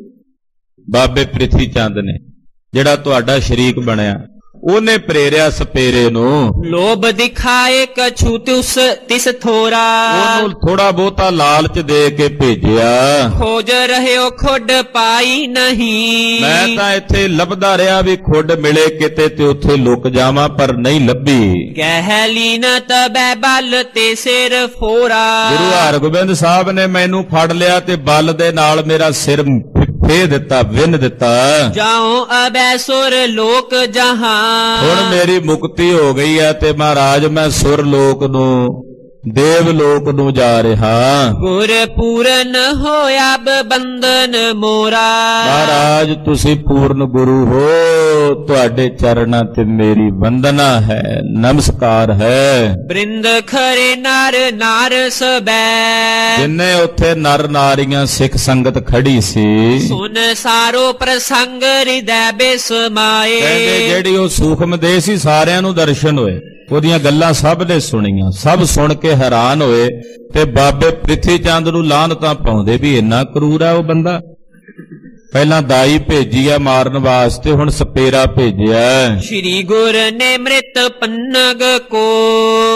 ਬਾਬੇ ਪ੍ਰਿਥੀ ਚੰਦ ਨੇ, ਜਿਹੜਾ ਤੁਹਾਡਾ ਸ਼ਰੀਕ ਬਣਿਆ, ਉਹਨੇ ਪ੍ਰੇਰਿਆ ਸਪੇਰੇ ਨੂੰ। ਲੋਭ ਦਿਖਾਏ ਕਛੂ ਤਿਸ ਥੋਰਾ। ਉਹਨੂੰ ਥੋੜਾ ਬਹੁਤਾ ਲਾਲਚ ਦੇ ਕੇ ਭੇਜਿਆ। ਖੋਜ ਰਹਿਓ ਖੁੱਡ ਪਾਈ ਨਹੀਂ। ਮੈਂ ਤਾਂ ਇੱਥੇ ਲੱਭਦਾ ਰਿਹਾ ਵੀ ਖੁੱਡ ਮਿਲੇ ਕਿਤੇ ਤੇ ਉੱਥੇ ਲੁਕ ਜਾਵਾਂ, ਪਰ ਨਹੀਂ ਲੱਭੀ। ਕਹਿ ਲੀਨ ਤਬੈ ਬਲ ਤੇ ਸਿਰ ਫੋਰਾ। ਗੁਰੂ ਹਰਗੋਬਿੰਦ ਸਾਹਿਬ ਨੇ ਮੈਨੂੰ ਫੜ ਲਿਆ ਤੇ ਬਲ ਦੇ ਨਾਲ ਮੇਰਾ ਸਿਰ ਫੇ ਦਿੱਤਾ, ਵਿੰਨ ਦਿੱਤਾ। ਜਾਉ ਅਬੈ ਸੁਰ ਲੋਕ ਜਹਾਂ। ਹੁਣ ਮੇਰੀ ਮੁਕਤੀ ਹੋ ਗਈ ਹੈ ਤੇ ਮਹਾਰਾਜ ਮੈਂ ਸੁਰ ਲੋਕ ਨੂੰ, ਦੇਵ ਲੋਕ ਨੂੰ ਜਾ ਰਿਹਾ। ਗੁਰ ਪੂਰਨ ਹੋਇਆ ਬੰਧਨ ਮੋਰਾ। ਮਹਾਰਾਜ ਤੁਸੀਂ ਪੂਰਨ ਗੁਰੂ ਹੋ, ਤੁਹਾਡੇ ਚਰਨਾਂ ਤੇ ਮੇਰੀ ਵੰਦਨਾ ਹੈ, ਨਮਸਕਾਰ ਹੈ। ਬ੍ਰਿੰਦ ਖਰੇ ਨਰ ਨਾਰ ਸਬੈ। ਜਿੰਨੇ ਉੱਥੇ ਨਰ ਨਾਰੀਆਂ ਸਿੱਖ ਸੰਗਤ ਖੜੀ ਸੀ, ਸੁਨ ਸਾਰੋ ਪ੍ਰਸੰਗ ਹਿਰਦੈ ਬਿਸਮਾਏ। ਕਹਿੰਦੇ ਜਿਹੜੀ ਉਹ ਸੂਖਮ ਦੇਹ ਸੀ ਸਾਰਿਆਂ ਨੂੰ ਦਰਸ਼ਨ ਹੋਏ, ਉਹਦੀਆਂ ਗੱਲਾਂ ਸਭ ਨੇ ਸੁਣੀਆਂ, ਸਭ ਸੁਣ ਕੇ ਹੈਰਾਨ ਹੋਏ ਤੇ ਬਾਬੇ ਪ੍ਰਿਥੀ ਚੰਦ ਨੂੰ ਲਾਹਨਤਾਂ ਪਾਉਂਦੇ ਵੀ ਇੰਨਾ ਕਰੂਰ ਆ ਉਹ ਬੰਦਾ। ਪਹਿਲਾਂ ਦਾਈ ਭੇਜੀ ਆ ਮਾਰਨ ਵਾਸਤੇ, ਹੁਣ ਸਪੇਰਾ ਭੇਜਿਆ। ਸ਼੍ਰੀ ਗੁਰ ਨੇ ਮ੍ਰਿਤ ਪੰਨਗ ਕੋ।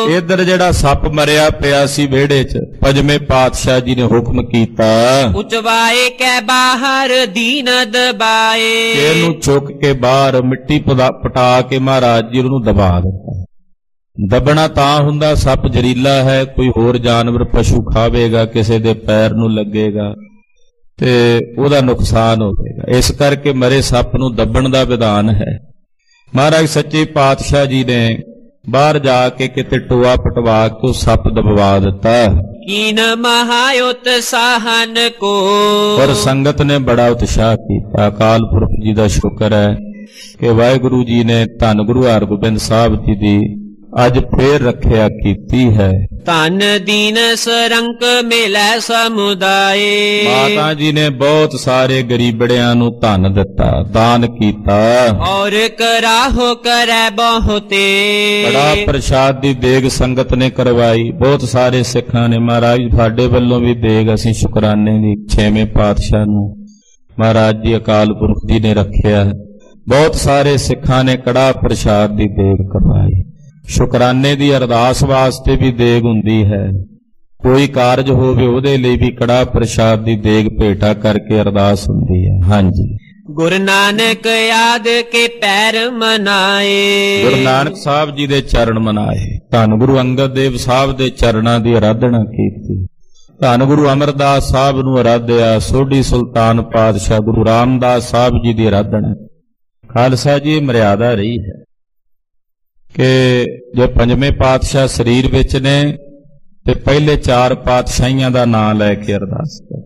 ਇੱਧਰ ਜਿਹੜਾ ਸੱਪ ਮਰਿਆ ਪਿਆ ਸੀ ਵਿਹੜੇ 'ਚ, ਪੰਜਵੇਂ ਪਾਤਸ਼ਾਹ ਜੀ ਨੇ ਹੁਕਮ ਕੀਤਾ, ਉਚਵਾਏ ਕੈ ਬਾਹਰ ਦੀਨ ਦਬਾਏ। ਇਹਨੂੰ ਚੁੱਕ ਕੇ ਬਾਹਰ ਮਿੱਟੀ ਪਟਾ ਕੇ ਮਹਾਰਾਜ ਜੀ ਉਹਨੂੰ ਦਬਾ ਦਿੱਤਾ। ਦਬਣਾ ਤਾਂ ਹੁੰਦਾ, ਸੱਪ ਜ਼ਹਿਰੀਲਾ ਹੈ, ਕੋਈ ਹੋਰ ਜਾਨਵਰ ਪਸ਼ੂ ਖਾਵੇਗਾ, ਕਿਸੇ ਦੇ ਪੈਰ ਨੂੰ ਲੱਗੇਗਾ ਤੇ ਉਹਦਾ ਨੁਕਸਾਨ ਹੋਵੇਗਾ। ਇਸ ਕਰਕੇ ਮਰੇ ਸੱਪ ਨੂੰ ਦੱਬਣ ਦਾ ਵਿਧਾਨ ਹੈ। ਮਹਾਰਾਜ ਸੱਚੇ ਪਾਤਸ਼ਾਹ ਜੀ ਨੇ ਬਾਹਰ ਜਾ ਕੇ ਕਿਤੇ ਟੋਆ ਪਟਵਾ ਕੇ ਉਹ ਸੱਪ ਦਬਵਾ ਦਿੱਤਾ। ਕੀਨ ਮਹਾਯੁਤ ਸਾਹਨ ਕੋ, ਪਰ ਸੰਗਤ ਨੇ ਬੜਾ ਉਤਸ਼ਾਹ ਕੀਤਾ। ਅਕਾਲ ਪੁਰਖ ਜੀ ਦਾ ਸ਼ੁਕਰ ਹੈ ਕਿ ਵਾਹਿਗੁਰੂ ਜੀ ਨੇ ਧੰਨ ਗੁਰੂ ਹਰਗੋਬਿੰਦ ਸਾਹਿਬ ਜੀ ਦੀ ਅੱਜ ਫੇਰ ਰੱਖਿਆ ਕੀਤੀ ਹੈ। ਧਨ ਦੀਨ ਸਰੰਕ ਮਿਲੈ ਸਮੁਦਾਏ। ਮਾਤਾ ਜੀ ਨੇ ਬਹੁਤ ਸਾਰੇ ਗਰੀਬੜਿਆਂ ਨੂੰ ਧਨ ਦਿੱਤਾ, ਦਾਨ ਕੀਤਾ। ਔਰ ਕਰਾਹੋ ਕਰੈ ਬਹੁਤੇ, ਬੜਾ ਪ੍ਰਸ਼ਾਦ ਦੀ ਦੇਗ ਸੰਗਤ ਨੇ ਕਰਵਾਈ। ਬਹੁਤ ਸਾਰੇ ਸਿੱਖਾਂ ਨੇ, ਮਹਾਰਾਜ ਸਾਡੇ ਵੱਲੋਂ ਵੀ ਦੇਗ ਅਸੀਂ ਸ਼ੁਕਰਾਨੇ ਦੀ ਛੇਵੇਂ ਪਾਤਸ਼ਾਹ ਨੂੰ ਮਹਾਰਾਜ ਜੀ ਅਕਾਲ ਪੁਰਖ ਜੀ ਨੇ ਰੱਖਿਆ। ਬਹੁਤ ਸਾਰੇ ਸਿੱਖਾਂ ਨੇ ਕੜਾਹ ਪ੍ਰਸ਼ਾਦ ਦੀ ਦੇਗ ਕਰਵਾਈ। ਸ਼ੁਕਰਾਨੇ ਦੀ ਅਰਦਾਸ ਵਾਸਤੇ ਵੀ ਦੇਗ ਹੁੰਦੀ ਹੈ। ਕੋਈ ਕਾਰਜ ਹੋਵੇ ਉਹਦੇ ਲਈ ਵੀ ਕੜਾਹ ਪ੍ਰਸ਼ਾਦ ਦੀ ਦੇਗ ਭੇਟਾ ਕਰਕੇ ਅਰਦਾਸ ਹੁੰਦੀ ਹੈ। ਹਾਂਜੀ, ਗੁਰੂ ਨਾਨਕ ਯਾਦ ਕੇ ਪੈਰ ਮਨਾਏ। ਗੁਰੂ ਨਾਨਕ ਸਾਹਿਬ ਜੀ ਦੇ ਚਰਨ ਮਨਾਏ। ਧੰਨ ਗੁਰੂ ਅੰਗਦ ਦੇਵ ਸਾਹਿਬ ਦੇ ਚਰਨਾਂ ਦੀ ਅਰਾਧਨਾ ਕੀਤੀ। ਧੰਨ ਗੁਰੂ ਅਮਰਦਾਸ ਸਾਹਿਬ ਨੂੰ ਅਰਾਧਿਆ। ਸੋਢੀ ਸੁਲਤਾਨ ਪਾਤਸ਼ਾਹ ਗੁਰੂ ਰਾਮਦਾਸ ਸਾਹਿਬ ਜੀ ਦੀ ਅਰਾਧਨਾ। ਖਾਲਸਾ ਜੀ, ਇਹ ਮਰਿਆਦਾ ਰਹੀ ਹੈ ਕਿ ਜੇ ਪੰਜਵੇਂ ਪਾਤਸ਼ਾਹ ਸਰੀਰ ਵਿੱਚ ਨੇ ਤੇ ਪਹਿਲੇ 4 ਪਾਤਸ਼ਾਹੀਆਂ ਦਾ ਨਾਮ ਲੈ ਕੇ ਅਰਦਾਸ ਕਰ।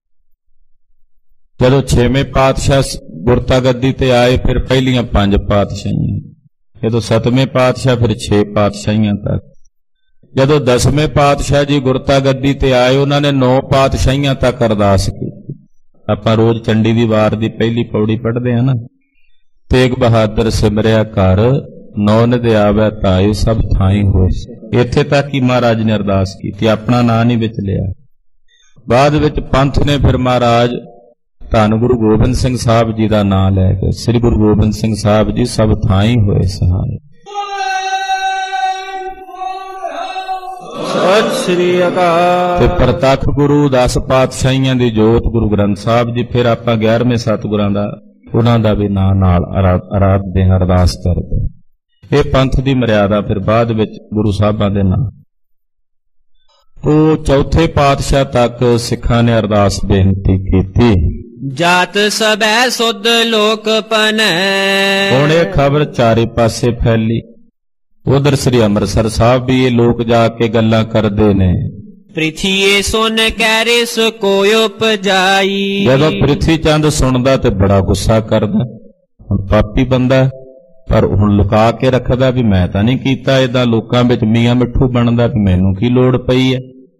ਜਦੋਂ 6ਵੇਂ ਪਾਤਸ਼ਾਹ ਗੁਰਤਾ ਗੱਦੀ ਤੇ ਆਏ ਫਿਰ ਪਹਿਲੀਆਂ 5 ਪਾਤਸ਼ਾਹੀਆਂ, ਜਦੋਂ 7ਵੇਂ ਪਾਤਸ਼ਾਹ ਫਿਰ 6 ਪਾਤਸ਼ਾਹੀਆਂ ਤੱਕ। ਜਦੋਂ 10ਵੇਂ ਪਾਤਸ਼ਾਹ ਜੀ ਗੁਰਤਾ ਗੱਦੀ ਤੇ ਆਏ ਉਹਨਾਂ ਨੇ 9 ਪਾਤਸ਼ਾਹੀਆਂ ਤੱਕ ਅਰਦਾਸ ਕੀਤੀ। ਆਪਾਂ ਰੋਜ਼ ਚੰਡੀ ਦੀ ਵਾਰ ਦੀ ਪਹਿਲੀ ਪੌੜੀ ਪੜ੍ਹਦੇ ਹਾਂ ਨਾ, ਤੇਗ ਬਹਾਦਰ ਸਿਮਰਿਆ ਘਰ ਨੌ ਨਿਧ ਆਵੈ ਤਾਏ ਸਭ ਥਾਈ ਹੋਏ। ਇੱਥੇ ਤੱਕ ਹੀ ਮਹਾਰਾਜ ਨੇ ਅਰਦਾਸ ਕੀਤੀ, ਆਪਣਾ ਨਾਂ ਨਹੀਂ ਵਿੱਚ ਲਿਆ। ਬਾਅਦ ਵਿੱਚ ਪੰਥ ਨੇ ਫਿਰ ਮਹਾਰਾਜ ਧੰਨ ਗੁਰੂ ਗੋਬਿੰਦ ਸਿੰਘ ਸਾਹਿਬ ਜੀ ਦਾ ਨਾਂ ਲੈ ਕੇ ਸ੍ਰੀ ਗੁਰੂ ਗੋਬਿੰਦ ਸਿੰਘ ਸਾਹਿਬ ਜੀ ਸਭ ਥਾਈ ਹੋਏ ਸਹਾਏ। ਸਤਿ ਸ੍ਰੀ ਅਕਾਲ। ਤੇ ਪ੍ਰਤੱਖ ਗੁਰੂ 10 ਪਾਤਸ਼ਾਹੀਆਂ ਦੀ ਜੋਤ ਗੁਰੂ ਗ੍ਰੰਥ ਸਾਹਿਬ ਜੀ। ਫਿਰ ਆਪਾਂ 11ਵੇਂ ਸਤਿਗੁਰਾਂ ਦਾ ਉਹਨਾਂ ਦਾ ਵੀ ਨਾਂ ਨਾਲ ਆਰਾਧਦੇ ਹਾਂ, ਅਰਦਾਸ ਕਰਦੇ। ਇਹ ਪੰਥ ਦੀ ਮਰਿਆਦਾ। ਫਿਰ ਬਾਅਦ ਵਿੱਚ ਗੁਰੂ ਸਾਹਿਬਾਂ ਦੇ ਨਾਂ। ਉਹ ਚੌਥੇ ਪਾਤਸ਼ਾਹ ਤੱਕ ਸਿੱਖਾਂ ਨੇ ਅਰਦਾਸ ਬੇਨਤੀ ਕੀਤੀ। ਜਾਤ ਸਭੈ ਸੁਧ ਲੋਕ ਪਨੈ। ਹੁਣ ਇਹ ਖਬਰ ਚਾਰੇ ਪਾਸੇ ਫੈਲੀ। ਉਧਰ ਸ੍ਰੀ ਅੰਮ੍ਰਿਤਸਰ ਸਾਹਿਬ ਵੀ ਇਹ ਲੋਕ ਜਾ ਕੇ ਗੱਲਾਂ ਕਰਦੇ ਨੇ। ਪ੍ਰਿਥੀਏ ਸੁਨ ਕੈ ਰਿਸ ਕੋਈ ਉਪਜਾਈ। ਜਦੋਂ ਪ੍ਰਿਥੀ ਚੰਦ ਸੁਣਦਾ ਤੇ ਬੜਾ ਗੁੱਸਾ ਕਰਦਾ। ਹੁਣ ਪਾਪੀ ਬੰਦਾ, ਪਰ ਹੁਣ ਲੁਕਾ ਕੇ ਰੱਖਦਾ ਵੀ ਮੈਂ ਤਾਂ ਨਹੀਂ ਕੀਤਾ। ਏਦਾਂ ਲੋਕਾਂ ਵਿੱਚ ਮੀਆਂ ਮਿੱਠੂ ਬਣਦਾ ਵੀ ਮੈਨੂੰ ਕੀ ਲੋੜ ਪਈ ਹੈ।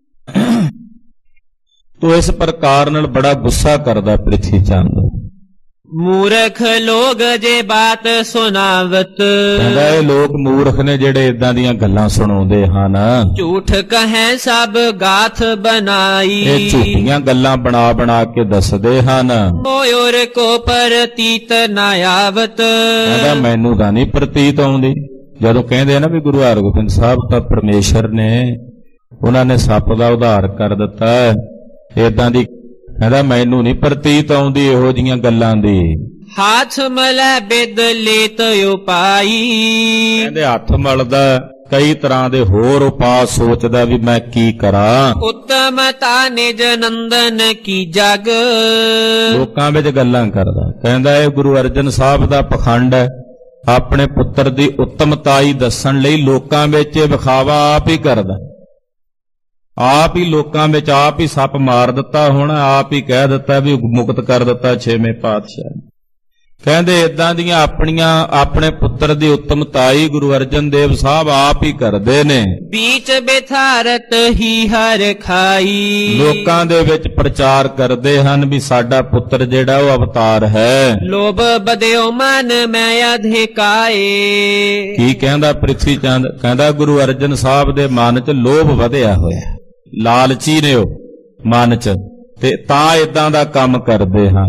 ਤੋ ਇਸ ਪ੍ਰਕਾਰ ਨਾਲ ਬੜਾ ਗੁੱਸਾ ਕਰਦਾ ਪ੍ਰਿਥੀ ਚੰਦ। ਮੂਰਖ ਲੋਗ ਜੇ ਬਾਤ ਸੁਣਾਵਤ। ਕਹਿੰਦਾ ਇਹ ਲੋਕ ਮੂਰਖ ਨੇ ਜਿਹੜੇ ਏਦਾਂ ਦੀਆਂ ਗੱਲਾਂ ਸੁਣਾਉਂਦੇ ਹਨ। ਝੂਠ ਕਹੈ ਸਭ ਗਾਥ ਬਣਾਈ। ਇਹ ਝੂਠੀਆਂ ਗੱਲਾਂ ਬਣਾ ਬਣਾ ਕੇ ਦੱਸਦੇ ਹਨ। ਮੋਇਰ ਕੋ ਪ੍ਰਤੀਤ ਨਾ ਆਵਤ। ਕਹਿੰਦਾ ਮੈਨੂੰ ਤਾਂ ਨਹੀਂ ਪ੍ਰਤੀਤ ਆਉਂਦੀ। ਜਦੋਂ ਕਹਿੰਦੇ ਨਾ ਵੀ ਗੁਰੂ ਹਰਗੋਬਿੰਦ ਸਾਹਿਬ ਤਾਂ ਪਰਮੇਸ਼ਰ ਨੇ, ਉਹਨਾਂ ਨੇ ਸੱਪ ਦਾ ਉਧਾਰ ਕਰ ਦਿੱਤਾ, ਏਦਾਂ ਦੀ ਕਹਿੰਦਾ ਮੈਨੂੰ ਨਹੀਂ ਪ੍ਰਤੀਤ ਆਉਂਦੀ ਇਹੋ ਜੀਆਂ ਗੱਲਾਂ ਦੀ। ਹੱਥ ਮਲੈ ਬਿਦ ਲੇਤ ਉਪਾਈ। ਕਹਿੰਦੇ ਹੱਥ ਮਲਦਾ, ਕਈ ਤਰ੍ਹਾਂ ਦੇ ਹੋਰ ਉਪਾਅ ਸੋਚਦਾ ਵੀ ਮੈਂ ਕੀ ਕਰਾਂ। ਉੱਤਮਤਾ ਨਿਜ ਨੰਦਨ ਕੀ ਜਗ। ਲੋਕਾਂ ਵਿੱਚ ਗੱਲਾਂ ਕਰਦਾ। ਕਹਿੰਦਾ ਇਹ ਗੁਰੂ ਅਰਜਨ ਸਾਹਿਬ ਦਾ ਪਖੰਡ ਹੈ। ਆਪਣੇ ਪੁੱਤਰ ਦੀ ਉੱਤਮਤਾਈ ਦੱਸਣ ਲਈ ਲੋਕਾਂ ਵਿੱਚ ਵਿਖਾਵਾ ਆਪ ਹੀ ਕਰਦਾ। ਆਪ ਹੀ ਲੋਕਾਂ ਵਿੱਚ ਆਪ ਹੀ ਸੱਪ ਮਾਰ ਦਿੱਤਾ। ਹੁਣ ਆਪ ਹੀ ਕਹਿ ਦਿੱਤਾ ਵੀ ਮੁਕਤ ਕਰ ਦਿੱਤਾ 6ਵੇਂ ਪਾਤਸ਼ਾਹ। ਕਹਿੰਦੇ ਇਦਾਂ ਦੀਆਂ ਆਪਣੇ ਪੁੱਤਰ ਦੀ ਉੱਤਮਤਾਈ ਗੁਰੂ ਅਰਜਨ ਦੇਵ ਸਾਹਿਬ ਆਪ ਹੀ ਕਰਦੇ ਨੇ। ਬੀਚ ਬਿਥਾਰਤ ਹੀ ਹਰ ਖਾਈ। ਲੋਕਾਂ ਦੇ ਵਿੱਚ ਪ੍ਰਚਾਰ ਕਰਦੇ ਹਨ ਵੀ ਸਾਡਾ ਪੁੱਤਰ ਜਿਹੜਾ ਉਹ ਅਵਤਾਰ ਹੈ। ਲੋਭ ਬਦਿਓ ਮਨ ਮੈਂ ਅਧਿਕਾਏ। ਕੀ ਕਹਿੰਦਾ ਪ੍ਰਿਥੀ ਚੰਦ? ਕਹਿੰਦਾ ਗੁਰੂ ਅਰਜਨ ਸਾਹਿਬ ਦੇ ਮਨ 'ਚ ਲੋਭ ਵਧਿਆ ਹੋਇਆ, ਲਾਲਚੀ ਨੇ ਉਹ ਮਨ 'ਚ, ਤੇ ਤਾਂ ਇਦਾਂ ਦਾ ਕੰਮ ਕਰਦੇ ਹਨ।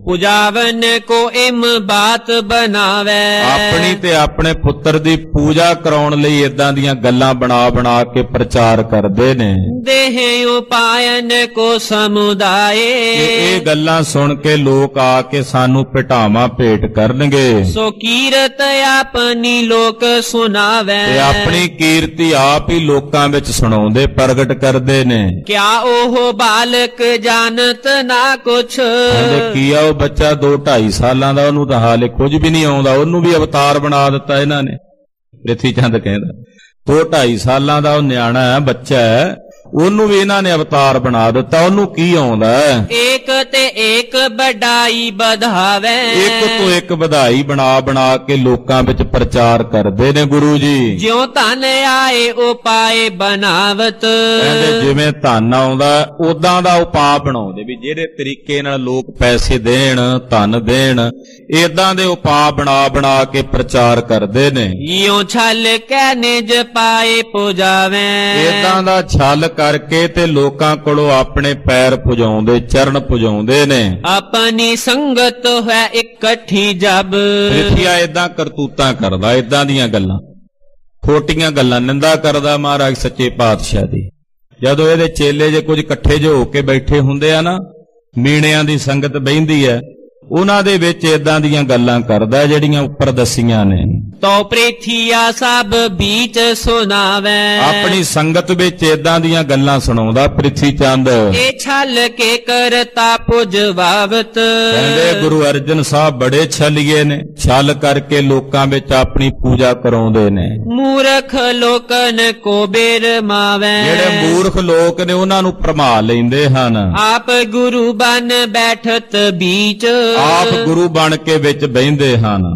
ਪੁਜਾਵਨ ਕੋ ਇਮ ਬਾਤ ਬਣਾਵੇ। ਆਪਣੀ ਤੇ ਆਪਣੇ ਪੁੱਤਰ ਦੀ ਪੂਜਾ ਕਰਾਉਣ ਲਈ ਇਦਾਂ ਦੀਆਂ ਗੱਲਾਂ ਬਣਾ ਬਣਾ ਕੇ ਪ੍ਰਚਾਰ ਕਰਦੇ ਨੇ। ਦੇਹ ਉਪਾਇਨ ਕੋ ਸਮੁਦਾਏ। ਇਹ ਗੱਲਾਂ ਸੁਣ ਕੇ ਲੋਕ ਆ ਕੇ ਸਾਨੂੰ ਭਟਾਵਾਂ ਭੇਟ ਕਰਨਗੇ। ਸੋ ਕੀਰਤ ਆਪਣੀ ਲੋਕ ਸੁਣਾਵੇ। ਤੇ ਆਪਣੀ ਕੀਰਤੀ ਆਪ ਹੀ ਲੋਕਾਂ ਵਿੱਚ ਸੁਣਾਉਂਦੇ ਪ੍ਰਗਟ ਕਰਦੇ ਨੇ। ਕਿਆ ਉਹ ਬਾਲਕ ਜਾਣਤ ਨਾ ਕੁਛ। ਕਹਿੰਦੇ ਕੀ ਆ ਉਹ ਬੱਚਾ 2-2.5 ਸਾਲਾਂ ਦਾ, ਉਹਨੂੰ ਤਾਂ ਹਾਲੇ ਕੁਝ ਵੀ ਨਹੀਂ ਆਉਂਦਾ, ਉਹਨੂੰ ਵੀ ਅਵਤਾਰ ਬਣਾ ਦਿੱਤਾ ਇਹਨਾਂ ਨੇ। ਪ੍ਰਿਥੀ ਚੰਦ ਕਹਿੰਦਾ 2-2.5 ਸਾਲਾਂ ਦਾ ਉਹ ਨਿਆਣਾ ਹੈ, ਬੱਚਾ ਹੈ, ਉਹਨੂੰ ਵੀ ਇਹਨਾਂ ਨੇ ਅਵਤਾਰ ਬਣਾ ਦਿੱਤਾ, ਉਹਨੂੰ ਕੀ ਆਉਂਦਾ। ਏਕ ਤੇ ਏਕ ਵਧਾਈ ਵਧਾਵੇ। ਇੱਕ ਤੋਂ ਇੱਕ ਵਧਾਈ ਬਣਾ ਬਣਾ ਕੇ ਲੋਕਾਂ ਵਿੱਚ ਪ੍ਰਚਾਰ ਕਰਦੇ ਨੇ ਗੁਰੂ ਜੀ। ਜਿਉ ਧਨ ਆਏ ਉਪਾਏ ਬਣਾਵਤ। ਕਹਿੰਦੇ ਜਿਵੇਂ ਧਨ ਆਉਂਦਾ ਉਦਾਂ ਦਾ ਉਪਾਅ ਬਣਾਉਂਦੇ, ਵੀ ਜਿਹੜੇ ਤਰੀਕੇ ਨਾਲ ਲੋਕ ਪੈਸੇ ਦੇਣ, ਧਨ ਦੇਣ, ਏਦਾਂ ਦੇ ਉਪਾਅ ਬਣਾ ਬਣਾ ਕੇ ਪ੍ਰਚਾਰ ਕਰਦੇ ਨੇ। ਇਉ ਛਲ ਕੈ ਨਿਜ ਪਾਏ ਪੁਜਾਵੇ। ਏਦਾਂ ਦਾ ਛਲ ਕਰਕੇ ਤੇ ਲੋਕਾਂ ਕੋਲੋਂ ਆਪਣੇ ਪੈਰ ਪੁਜਾਉਂਦੇ, ਚਰਨ ਪੁਜਾਉਂਦੇ ਨੇ। ਆਪਣੀ ਸੰਗਤ ਹੈ ਇਕੱਠੀ ਜਬ। ਪ੍ਰਿਥੀਆ ਏਦਾਂ ਕਰਤੂਤਾਂ ਕਰਦਾ, ਏਦਾਂ ਦੀਆਂ ਗੱਲਾਂ, ਖੋਟੀਆਂ ਗੱਲਾਂ ਨਿੰਦਾ ਕਰਦਾ ਮਹਾਰਾਜ ਸੱਚੇ ਪਾਤਸ਼ਾਹ ਦੀ। ਜਦੋਂ ਇਹਦੇ ਚੇਲੇ ਜੇ ਕੁਝ ਇਕੱਠੇ ਜੋ ਹੋ ਕੇ ਬੈਠੇ ਹੁੰਦੇ ਆ ਨਾ, ਮੀਣਿਆਂ ਦੀ ਸੰਗਤ ਬਹਿੰਦੀ ਹੈ, ਉਹਨਾਂ ਦੇ ਵਿੱਚ ਏਦਾਂ ਦੀਆਂ ਗੱਲਾਂ ਕਰਦਾ ਜਿਹੜੀਆਂ ਉੱਪਰ ਦੱਸੀਆਂ ਨੇ। ਤੋ ਪ੍ਰਿਥੀਆ ਸਭ ਬੀਚ ਸੁਣਾਵੇ। ਆਪਣੀ ਸੰਗਤ ਵਿੱਚ ਏਦਾਂ ਦੀਆਂ ਗੱਲਾਂ ਸੁਣਾਉਂਦਾ ਪ੍ਰਿਥੀ ਚੰਦ। ਇਹ ਛਲ ਕੇ ਕਰਤਾ ਪੁਜਵਾਵਤ। ਕਹਿੰਦੇ ਗੁਰੂ ਅਰਜਨ ਸਾਹਿਬ ਬੜੇ ਛਲੀਏ ਨੇ, ਛਲ ਕਰਕੇ ਲੋਕਾਂ ਵਿੱਚ ਆਪਣੀ ਪੂਜਾ ਕਰਾਉਂਦੇ ਨੇ। ਮੂਰਖ ਲੋਕਨ ਕੋ ਬਿਰਮਾਵੇ। ਜਿਹੜੇ ਮੂਰਖ ਲੋਕ ਨੇ ਉਹਨਾਂ ਨੂੰ ਭਰਮਾ ਲੈਂਦੇ ਹਨ। ਆਪ ਗੁਰੂ ਬਨ ਬੈਠਤ ਬੀਚ। ਆਪ ਗੁਰੂ ਬਣ ਕੇ ਵਿੱਚ ਬਹਿੰਦੇ ਹਨ।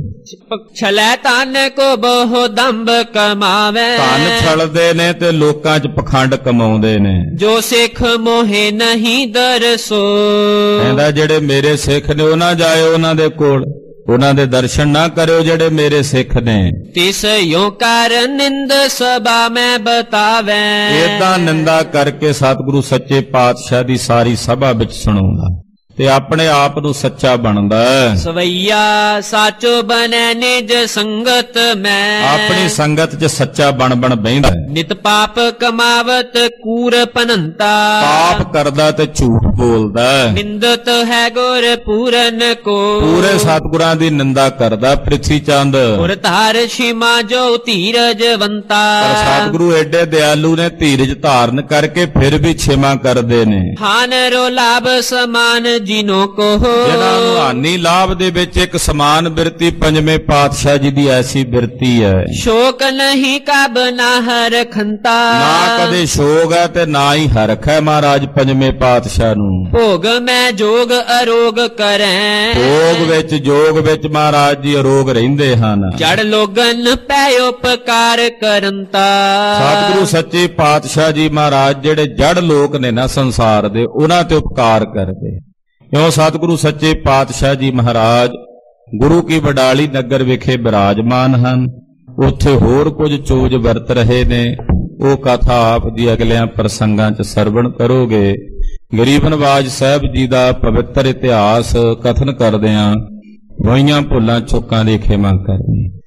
ਛਲੈ ਤਨ ਕੋ ਬਹੁ ਦੰਭ ਕਮਾਵੇ। ਧਨ ਛਲਦੇ ਨੇ ਤੇ ਲੋਕਾਂ 'ਚ ਪਖੰਡ ਕਮਾਉਂਦੇ ਨੇ। ਜੋ ਸਿੱਖ ਮੋਹੇ ਨਹੀਂ ਦਰਸੋ। ਕਹਿੰਦਾ ਜਿਹੜੇ ਮੇਰੇ ਸਿੱਖ ਨੇ ਉਹ ਨਾ ਜਾਇਓ ਉਹਨਾਂ ਦੇ ਕੋਲ, ਉਹਨਾਂ ਦੇ ਦਰਸ਼ਨ ਨਾ ਕਰਿਓ ਜਿਹੜੇ ਮੇਰੇ ਸਿੱਖ ਨੇ। ਤਿਸ ਯੋ ਕਰ ਨਿੰਦ ਸਭਾ ਮੈਂ ਬਤਾਵੇ। ਏਦਾਂ ਨਿੰਦਾ ਕਰਕੇ ਸਤਿਗੁਰੂ ਸੱਚੇ ਪਾਤਸ਼ਾਹ ਦੀ ਸਾਰੀ ਸਭਾ ਵਿੱਚ ਸੁਣਾਉਂਦਾ ਤੇ ਆਪਣੇ ਆਪ ਨੂੰ ਸੱਚਾ ਬਣਦਾ। ਸਵਈਆ ਸਾਚੋ ਬਨੈ ਨਿਜ ਸੰਗਤ ਮੈਂ। ਆਪਣੀ ਸੰਗਤ 'ਚ ਸੱਚਾ ਬਣ ਬਹਿੰਦਾ। ਨਿਤ ਪਾਪ ਕਮਾਵਤ ਕੂਰ ਪਨੰਤਾ। ਪਾਪ ਕਰਦਾ ਤੇ ਝੂਠ ਬੋਲਦਾ। ਨਿੰਦਤ ਹੈ ਗੁਰ ਪੂਰਨ ਕੋ। ਪੂਰੇ ਸਤਿਗੁਰਾਂ ਦੀ ਨਿੰਦਾ ਕਰਦਾ ਪ੍ਰਿਥੀ ਚੰਦ। ਗੁਰ ਧਾਰ ਛਿਮਾ ਜੋ ਧੀਰਜਵੰਤਾ। ਪਰ ਸਤਿਗੁਰੂ ਐਡੇ ਦਿਆਲੂ ਨੇ, ਧੀਰਜ ਧਾਰਨ ਕਰਕੇ ਫਿਰ ਵੀ ਛਿਮਾ ਕਰਦੇ ਨੇ। ਹਾਨ ਰੋ ਲਾਭ ਸਮਾਨ ਜਿਨੋ ਕੋ। ਜਿਹਨਾਂ ਨੂੰ ਹਾਨੀ ਲਾਭ ਦੇ ਵਿੱਚ ਇੱਕ ਸਮਾਨ ਬਿਰਤੀ ਪੰਜਵੇਂ ਪਾਤਸ਼ਾਹ ਜੀ ਦੀ ਐਸੀ ਬਿਰਤੀ ਹੈ। ਸ਼ੋਕ ਨਹੀਂ ਕਬ ਨਾ ਹਰਖੰਤਾ। ਨਾ ਕਦੇ ਸ਼ੋਕ ਹੈ ਤੇ ਨਾ ਹੀ ਹਰਖ ਹੈ ਮਹਾਰਾਜ ਪੰਜਵੇਂ ਪਾਤਸ਼ਾਹ ਨੂੰ। ਭੋਗ ਮੈਂ ਜੋਗ ਅਰੋਗ ਕਰੈ। ਭੋਗ ਵਿੱਚ ਜੋਗ ਵਿੱਚ ਮਹਾਰਾਜ ਜੀ ਅਰੋਗ ਰਹਿੰਦੇ ਹਨ। ਜੜ ਲੋਗਨ ਪੈ ਉਪਕਾਰ ਕਰੰਤਾ। ਸਤਿਗੁਰੂ ਸੱਚੇ ਪਾਤਸ਼ਾਹ ਜੀ ਮਹਾਰਾਜ ਜਿਹੜੇ ਜੜ ਲੋਕ ਨੇ ਨਾ ਸੰਸਾਰ ਦੇ, ਉਹਨਾਂ ਤੇ ਉਪਕਾਰ ਕਰਦੇ। ਕਿਉਂ ਸਤਿਗੁਰੂ ਸੱਚੇ ਪਾਤਸ਼ਾਹ ਜੀ ਮਹਾਰਾਜ ਗੁਰੂ ਕੀ ਵਡਾਲੀ ਨਗਰ ਵਿਖੇ ਬਿਰਾਜਮਾਨ ਹਨ। ਉੱਥੇ ਹੋਰ ਕੁਝ ਚੋਜ ਵਰਤ ਰਹੇ ਨੇ, ਉਹ ਕਥਾ ਆਪ ਦੀ ਅਗਲਿਆਂ ਪ੍ਰਸੰਗਾਂ 'ਚ ਸਰਵਣ ਕਰੋਗੇ। ਗਰੀਬ ਨਵਾਜ ਸਾਹਿਬ ਜੀ ਦਾ ਪਵਿੱਤਰ ਇਤਿਹਾਸ ਕਥਨ ਕਰਦਿਆਂ ਹੋਈਆਂ ਭੁੱਲਾਂ ਚੁੱਕਾਂ ਦੀ ਖਿਮਾ ਕਰਨੀ।